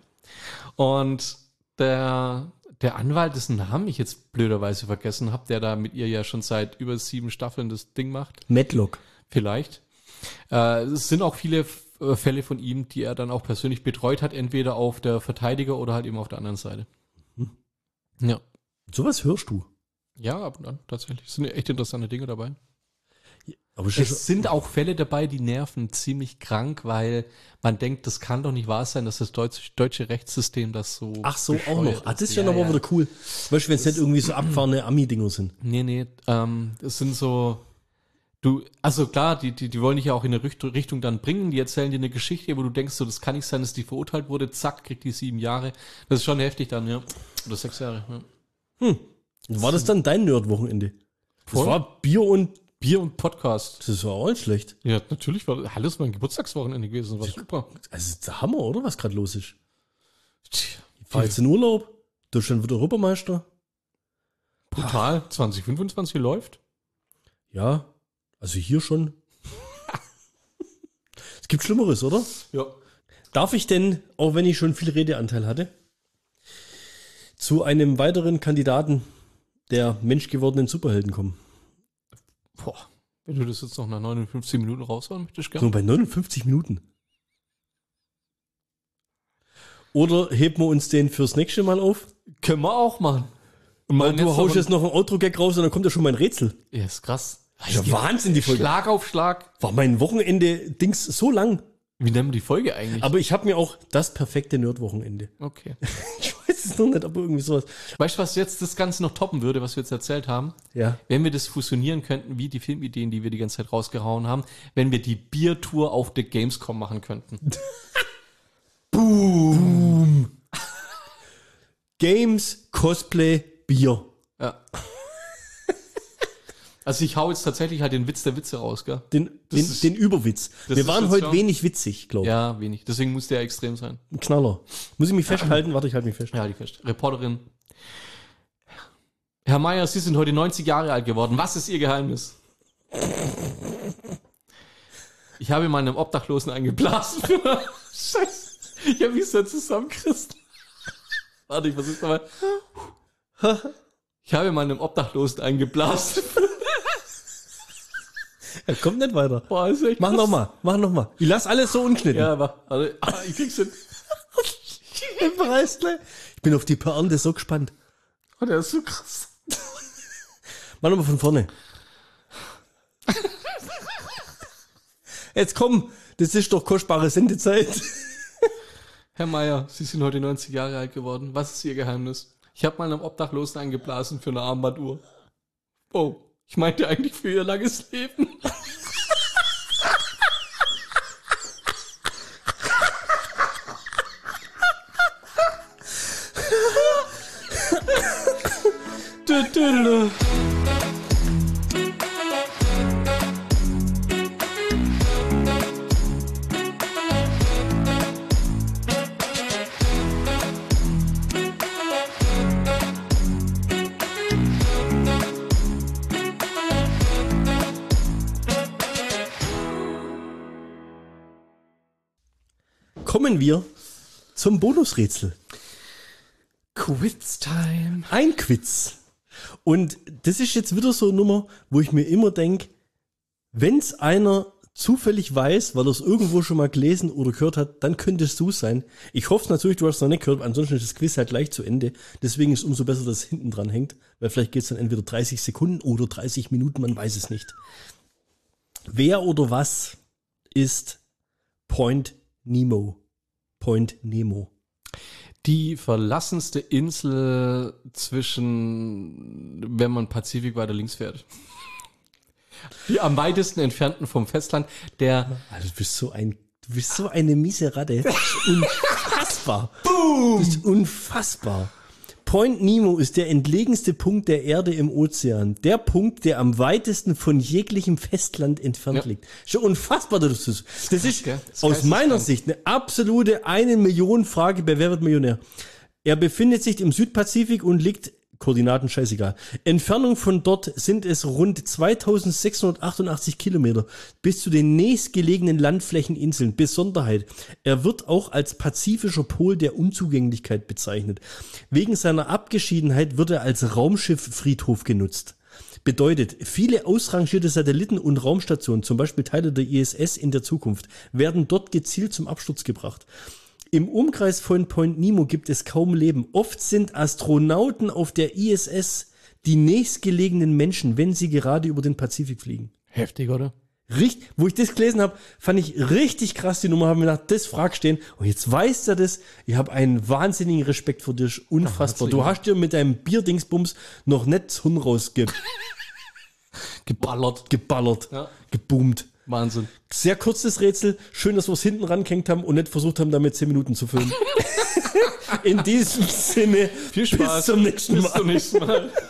Und der, der Anwalt, dessen Namen ich jetzt blöderweise vergessen habe, der da mit ihr ja schon seit über sieben Staffeln das Ding macht, Matlock. vielleicht. Äh, es sind auch viele äh, Fälle von ihm, die er dann auch persönlich betreut hat, entweder auf der Verteidiger oder halt eben auf der anderen Seite. Hm. Ja. Sowas hörst du. Ja, ab und an, tatsächlich. Es sind echt interessante Dinge dabei. Aber ist das Es sind auch Fälle dabei, die nerven ziemlich krank, weil man denkt, das kann doch nicht wahr sein, dass das deutsche, deutsche Rechtssystem das so. Ach so, auch bescheuert noch. Ah, das ist ja, ja noch mal ja. wieder cool. Weißt du, wenn es nicht irgendwie so abgefahrene Ami-Dinger sind. Nee, nee, ähm, es sind so. Du, also klar, die, die, die wollen dich ja auch in eine Richtung, Richtung dann bringen, die erzählen dir eine Geschichte, wo du denkst, so, das kann nicht sein, dass die verurteilt wurde, zack, kriegt die sieben Jahre. Das ist schon heftig dann, ja. Oder sechs Jahre, ja. War das dann dein Nerd-Wochenende? Das Voll. war Bier und Bier und Podcast. das war auch nicht schlecht. Ja, natürlich war alles mein Geburtstagswochenende gewesen, das war super. Also, das ist der Hammer, oder? Was gerade los ist. Tja, Ich fahr jetzt in Urlaub. Deutschland wird Europameister. brutal. zwanzig fünfundzwanzig läuft. Ja, also hier schon. Es gibt Schlimmeres, oder? Ja. Darf ich denn, auch wenn ich schon viel Redeanteil hatte, zu einem weiteren Kandidaten der menschgewordenen Superhelden kommen? Boah, wenn du das jetzt noch nach neunundfünfzig Minuten raushauen möchtest, So gern. bei neunundfünfzig Minuten. Oder heben wir uns den fürs nächste Mal auf? Können wir auch machen. Und Weil machen du jetzt haust noch jetzt noch ein Outro-Gag raus und dann kommt ja schon mein Rätsel. ein- Ja, ist krass. Ja, Wahnsinn, die Folge. Schlag auf Schlag. War mein Wochenende-Dings so lang? Wie nennen wir die Folge eigentlich? Aber ich habe mir auch das perfekte Nerd-Wochenende. Okay. Ich weiß es noch nicht, aber irgendwie sowas. Weißt du, was jetzt das Ganze noch toppen würde, was wir jetzt erzählt haben? Ja. Wenn wir das fusionieren könnten, wie die Filmideen, die wir die ganze Zeit rausgehauen haben, wenn wir die Biertour auf der Gamescom machen könnten. Boom. Games, Cosplay, Bier. Ja. Also ich hau jetzt tatsächlich halt den Witz der Witze raus, gell? Den, den, ist- den Überwitz. das Wir ist waren jetzt heute schon- wenig witzig, glaube ich. Ja, wenig. Deswegen muss der extrem sein. Ein Knaller. Muss ich mich festhalten? Warte, ich halte mich fest. Ja, die fest. Reporterin. Herr Meier, Sie sind heute neunzig Jahre alt geworden. Was ist Ihr Geheimnis? Ich habe meinem Obdachlosen eingeblasen. Scheiße. Ich habe mich so zusammengerissen. Warte, ich versuch's nochmal. Ich habe meinem Obdachlosen eingeblasen. Er kommt nicht weiter. Boah, ist echt Mach krass. nochmal, mach nochmal. Ich lass alles so ungeschnitten. Ja, aber also, ah, ich krieg's hin. Ich weiß gleich. Ich bin auf die Pointe so gespannt. Oh, der ist so krass. Mach nochmal von vorne. Jetzt komm, das ist doch kostbare Sendezeit. Herr Meier, Sie sind heute neunzig Jahre alt geworden. Was ist Ihr Geheimnis? Ich habe meinem Obdachlosen eingeblasen für eine Armbanduhr. Oh, ich meinte eigentlich für Ihr langes Leben. Dü, dü, dü. Kommen wir zum Bonusrätsel. Quiz-Time. Ein Quiz. Und das ist jetzt wieder so eine Nummer, wo ich mir immer denke, wenn es einer zufällig weiß, weil er es irgendwo schon mal gelesen oder gehört hat, dann könnte es du sein. Ich hoffe natürlich, du hast es noch nicht gehört, ansonsten ist das Quiz halt gleich zu Ende. Deswegen ist es umso besser, dass es hinten dran hängt, weil vielleicht geht es dann entweder dreißig Sekunden oder dreißig Minuten, man weiß es nicht. Wer oder was ist Point Nemo? Point Nemo. Die verlassenste Insel zwischen, wenn man Pazifik weiter links fährt. Die am weitesten entfernten vom Festland, der Also du bist so ein, du bist so eine miese Ratte. Das ist unfassbar. Boom. Das ist unfassbar. Point Nemo ist der entlegenste Punkt der Erde im Ozean. Der Punkt, der am weitesten von jeglichem Festland entfernt Ja. liegt. Schon unfassbar, dass das ist. Das ist gell? Das ist aus meiner geisteskrank. Sicht eine absolute eine Million Frage bei Wer wird Millionär. Er befindet sich im Südpazifik und liegt, Koordinaten scheißegal. Entfernung von dort sind es rund zweitausendsechshundertachtundachtzig Kilometer bis zu den nächstgelegenen Landflächeninseln. Besonderheit, er wird auch als pazifischer Pol der Unzugänglichkeit bezeichnet. Wegen seiner Abgeschiedenheit wird er als Raumschifffriedhof genutzt. Bedeutet, viele ausrangierte Satelliten und Raumstationen, zum Beispiel Teile der I S S in der Zukunft, werden dort gezielt zum Absturz gebracht. Im Umkreis von Point Nemo gibt es kaum Leben. Oft sind Astronauten auf der I S S die nächstgelegenen Menschen, wenn sie gerade über den Pazifik fliegen. heftig, oder? Richtig, wo ich das gelesen habe, fand ich richtig krass die Nummer, haben mir gedacht, das frag stehen. Und jetzt weiß er das. Ich habe einen wahnsinnigen Respekt vor dir, ist unfassbar. Du hast dir mit deinem Bierdingsbums noch nicht das Hirn rausge Geballert. geballert, Ja. geboomt. Wahnsinn. Sehr kurzes Rätsel. Schön, dass wir es hinten rangehängt haben und nicht versucht haben, damit zehn Minuten zu füllen. In diesem Sinne, Viel Spaß. bis zum nächsten Bis Mal. zum nächsten Mal.